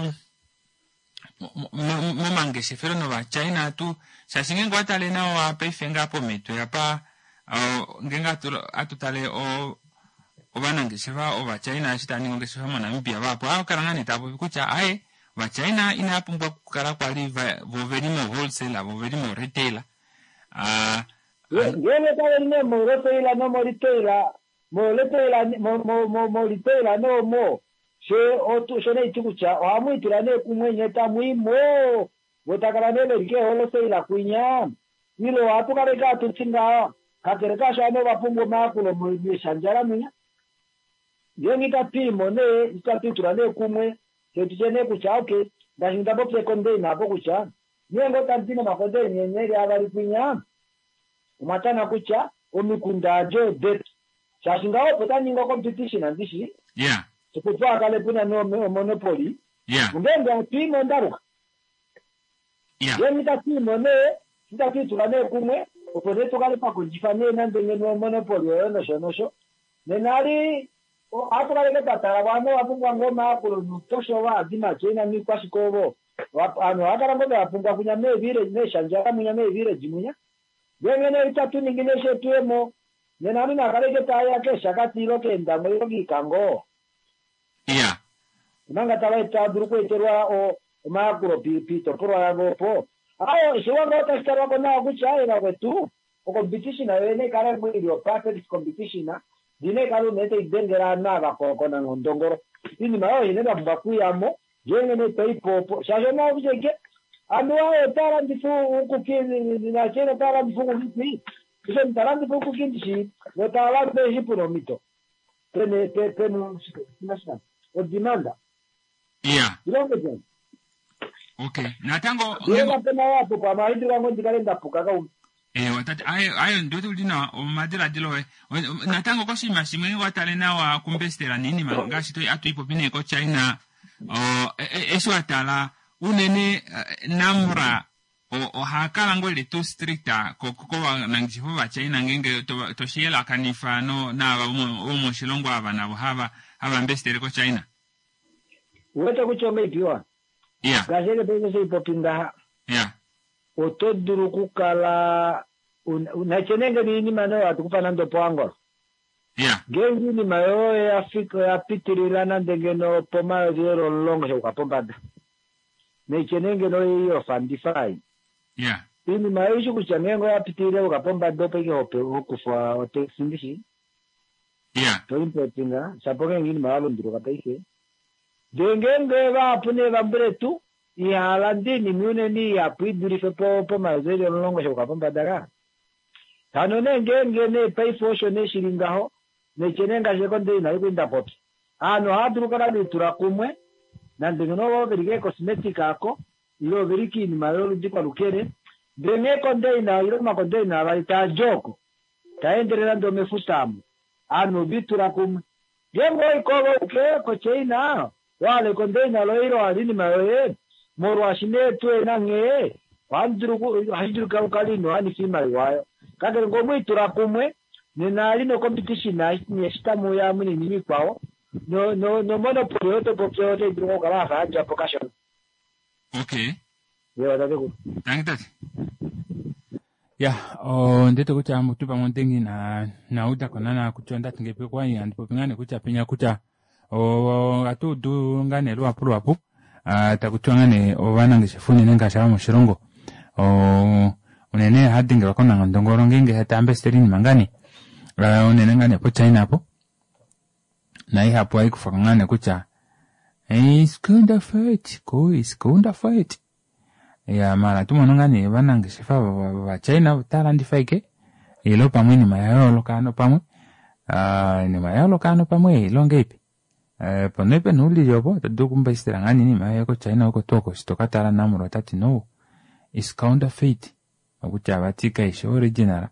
mo mangeshe fero no ba China tu sasinge ngwatale na wa pefenga po meto yapa ngenga atutale ovanangeshefa ova China ashitani ngongeshefa moNamibia vapo akarangani tapo kucha aye va China inapumbwa kukara kwali voverimo wholesaler voverimo retailer ngene kale ne mo retailer no mo retailer no mo she otu shone itukucha amwitira ne kumwenye tamwimo votakala nele rike wholesaler kunya nilo watu kale ka tutsinga kakereka shano vapungo makulo mu shanjara munya yengi tapimo ne itatutura ne kumwe ketujene kucha okay ndashinda bope container hapo kucha nyengo tantina makonde nyenyeri abali kunya umatana kucha omikunda jo det shashinga opota ningo competition andishi tukutwa kale puna no monopoly ngende apimo ndaruka yengi tapimo ne itatutura ne kumwe opone tukale pa kujifanye na ndenge no monopoly no sho nenali hapo kale katara wano wapungwa ngoma kulo nutosho wa azima chena ni kwa shikobo ano akarambo yapungwa kunya mevire neshanja munya mevire jimunya yengene itatu nyingine shetuemo nenani nakaleke taya kesha katiro kenda moyo gikango nanga tawaita duruko iterwa o makulo pito pro yagopo ayo shiwanga utastarwa kona kuchaye na kwetu competition na wene kare mwili o perfect competition dine kalu nete idengera na bakoko na ndongoro ini mayo ine bakuyamo yengene taipo shajona ujege andwa etara ndifu ukukini na chena tara ndifu kulipi kisha mtara ndifu kukindishi wetala be hipuno mito tene nasha o demanda ilongo okay natango yenga pena wapo kwa mahindi wango ndikalenda puka watati ayo ndio tulina omadira dilowe natango koshi mashimwe watalena wa kumbestera nini mangashi to atu ipo pine ko China eso atala unene namra o hakala ngole to stricta ko nangifu ba China ngenge to shela kanifa no na ba umo shilongo abana haba mbestere ko China wote kuchome biwa gazele beze ipo pinda otoduru kukala unachenenge nini mano atukufana ndo poango gengi ni mayo ya Afrika ya pitirilana ndengeno poma zero longo kwa pombada nechenenge no yo fandifai ini mayo kuchanengo ya pitirira kwa pombada peke hope hukufa otesindishi to importinga sapoke ngini malo ndiro kapaike dengenge va pune vambretu ya landini mune ni ya piduri po mazeli longo shoka pamba dara tano ne pay fosho ne shiringaho ne chenenga jekonde na ikwenda pot ano hatu kala litura kumwe na ndengeno wo berige cosmetic ako ilo beriki ni malolo dikwa lukere denge konde na ilo makonde na baita joko taendelea ndo mefutamu ano bitura kumwe jengo iko ko China wale konde na lo ilo alini mawe moro ashine tuwe nange wandiru kali no ani sima iwayo kage ngomwe turakumwe nenali no competition na shitamu ya muni nini kwao no monopoly yote popote ndiko kala haja application yewa tateko tangitati ndete kucha mutupa mondengi na uta konana kuchonda tingepe kwa ya ndipo pingane kucha penya kucha atu du ngane lwa pulu apu takuchwangane ovanangeshefuni nengasha mushirongo unene hadinge wakona ndongoro ngenge hatambe sterini mangani unene ngane po China hapo na hapo haikufakangane kucha iskunda fight ya mara tumonongane vanangeshefa va China talandi faike ilo pamwe ni mayalo kano pamwe longepi ponepe nuli yobo tadukumba istirangani ni maye ko China ko toko stokatara namuro tati no is counterfeit akucha batika is original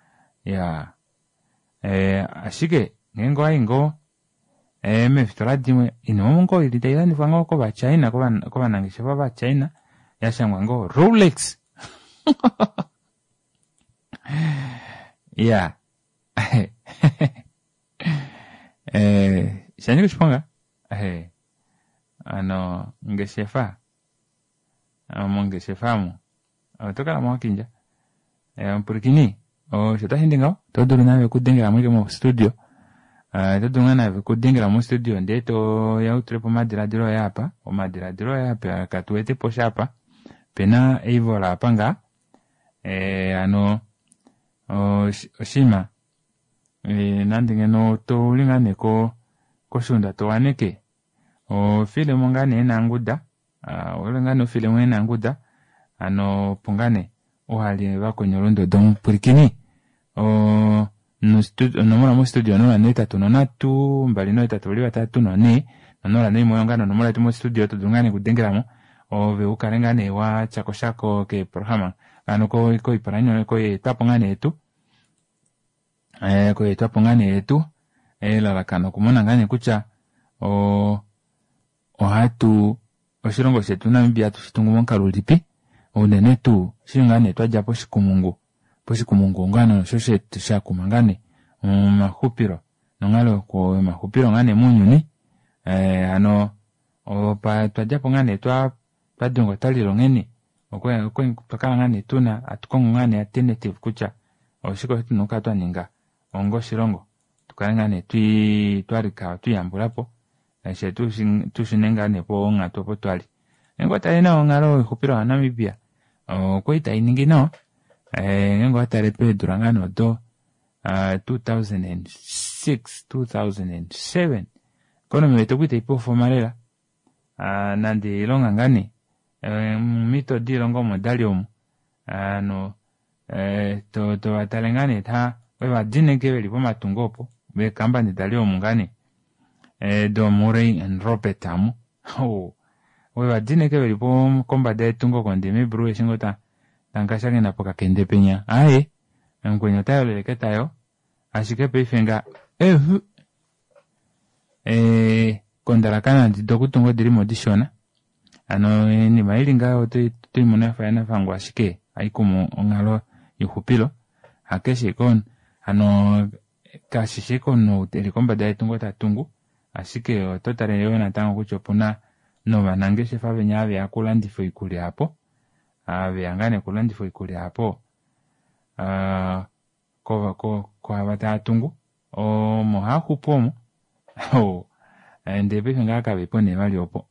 ashike ngengo aingo me fitoradimwe inomongo ilitaila ni fango ko ba China ko banangisha ba China yashangwa ngo Rolex Shani kuchipanga ngeshefa mongeshefamu toka la mwakinja mpurikini shota hindi ngao todoro nawe kudenga mwike mo studio todungana kudingira mu studio ndeto ya utrepo madiradiro yapa o madiradiro yapa katuwete poshapa pena eivola apanga ano oshima nandinge no to ulingane ko shunda to waneke o filemu ngane enanguda ulingane o filemu enanguda ano pungane o hali bako nyorondo don purikini o no mura mo studio no na eta tunona tu mbali no eta tuliwa tatu no ne no na moyo ngano no mura tu mo studio to dungane kudengeramo o ve ukarengane wa chakoshako ke programa ano ko iparanyo ko tapongane etu ko tapongane etu la kano kumona ngane kucha o hatu oshirongo shetu na mbia tushitungu monkalulipi o nene tu shingane twaja posikumungu ngano shoshe tushakumangane mahupiro nongalo ko mahupiro ngane munyuni ano o pa twaja pongane twadongo taliro ngene okwe pakala ngane tuna atukongo ngane alternative kucha oshiko hitu nuka twaninga ongo shirongo tukalengane twarika tuyambulapo shetu tushinengane po ngato po twali ngo talina ongalo ihupiro wa Namibia ko itainingi no ngo atarepe durangano do 2006 2007 kono meto kuita ipo formarela nandi ilonga ngane mito dilongo modalium no to atalengane ta weba dinenge beli po matungopo be kamba ni dalium ngane do Murray and Robert amu weba dinenge beli po komba de tungo konde me bro shingota tankashage na poka kende penya nkwenyo tayo leleketayo ashike pefenga kondarakana dokutungo diri modishona ano ni mailinga oto imuna fayana fangu ashike aikumu ongalo ihupilo hakeshi kon ano kashishe kono elikomba da tungo tatungu ashike ototare yona tango kuchopuna no banangeshe fabe nyabe akulandi fo ikuli hapo angane kulandi fo ikuli hapo ko abatatungu o mohaku pomo ndebe nga kabe pone bali opo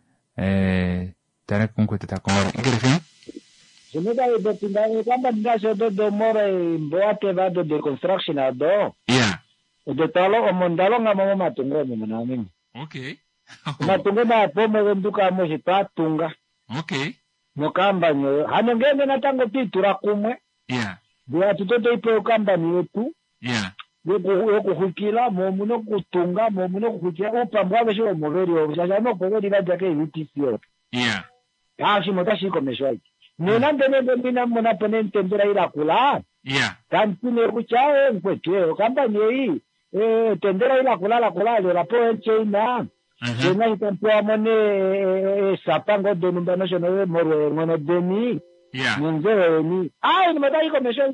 tare kunko tatakomora ikuru Semuda de tindani kamba ndasho do more mboate vado de construction ado de talo o mondalo ngamo matungo mimi okay matungo na pomo wenduka mo tatunga okay mukamba nyo hanongende na tango pitura kumwe bya tutoto ipo kamba ni wetu yoko hukila muno kutunga muno kuhukila upambwa sho moveri obusha no poveri baje ke UTC shi motashi komeshwa nina ndene mbina mona ponente ndira ila kula kampine kuchao mkwetwe kamba ni tendera ila kula la poenche ina Jena itampua mone sapango de numbano shono morwe ngono deni munzewe ni ni madai komesho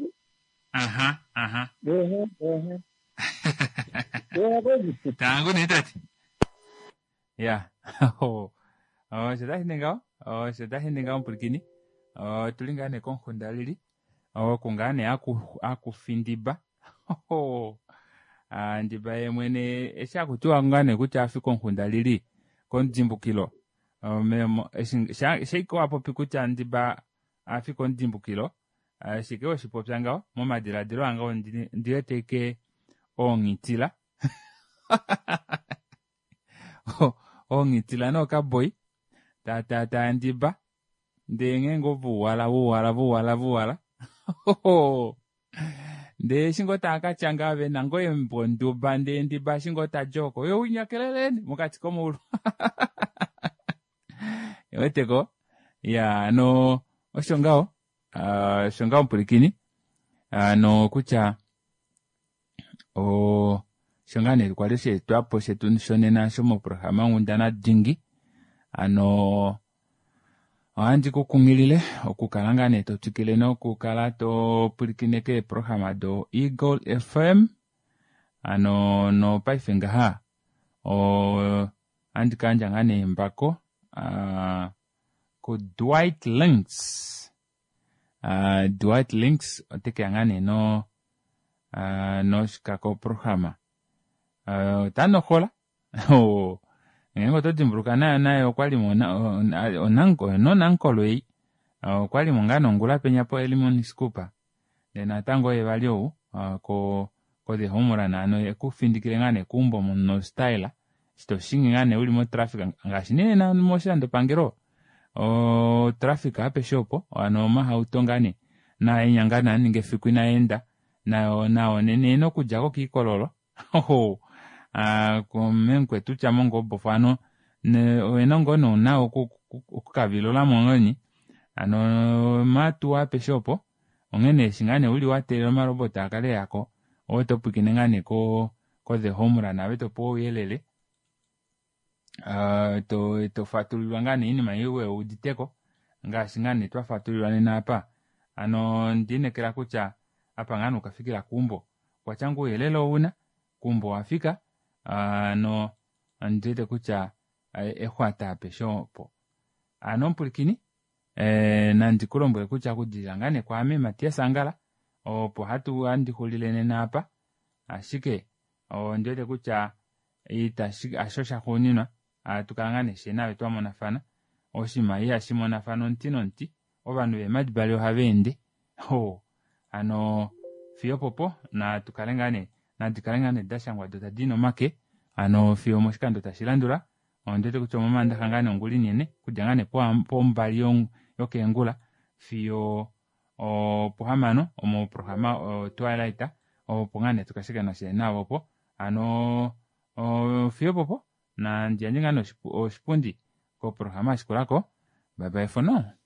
tangu ni tati shadahi nengao mpurikini tulingane konkhundalili kungane akufindiba ndibaye mwene eshakutua ngane kuti afiko nkundalili kondimbukilo memo sheiko apo pikuta ndiba afiko ndimbukilo shikewo shipopyanga mo madiradiro anga ndireteke ongitila ongitila no kaboy ta ndiba ndenge ngovu wala nde shingota akachanga ave nango embondo bande ndiba shingota joko yo unyakeleleni mukati komulu yoteko no oshongao shongao mpurikini no kucha shongane kwaleshe twapo shetu shonena shomo programa ngundana dingi andi kukungilile okukalangane totukile no kukala to pulikineke programa do Eagle FM no paifenga ha andi kanjangane mbako ku Dwight Links oteke angane no shikako programa tano kola ngengo to timbruka nayo kwali mona onanko no nankolo yi kwali mongano ngula penya po elimon skupa na tango e valio ko de homora na no ekufindikire ngane kumbo no style sto shingi ngane uli mo traffic ngashine na mo shando pangero traffic ape shopo ma utongani na enyangana ninge fiku inaenda na nene no kujako kikololo kumenkwe tucha mongo bofano ne wenongo no na okukavilo la mongoni matu ape shopo ongene singane uli watelo marobota akale yako otopukine ngane ko the homura na beto po yelele to fatulwa ngane ini maiwe uditeko ngashingane twa fatulwa nena hapa ndine kila kucha hapa ngano kafikira kumbo kwa changu yelelo una kumbo afika ndite kucha ekwata peshopo mpulikini nandikulombo kucha kujilangane kwa ame Matia Sangala opo hatu andikulile nena hapa ashike ndite kucha ashosha kuninwa tukangane shena wetu wa monafana oshima iya shimonafano nti obanu bemadibali habende fiyo popo na tukalengane dashangwa dota dino make fiyo moshikando tashilandura ondete kuchoma manda kangane nguli nyene kujangane po mbali yoke ngula fiyo pohamano omo programa Twilight pongane tukashika na shena popo fiyo popo na ndianjingano shipundi ko programa shikulako bye bye for now.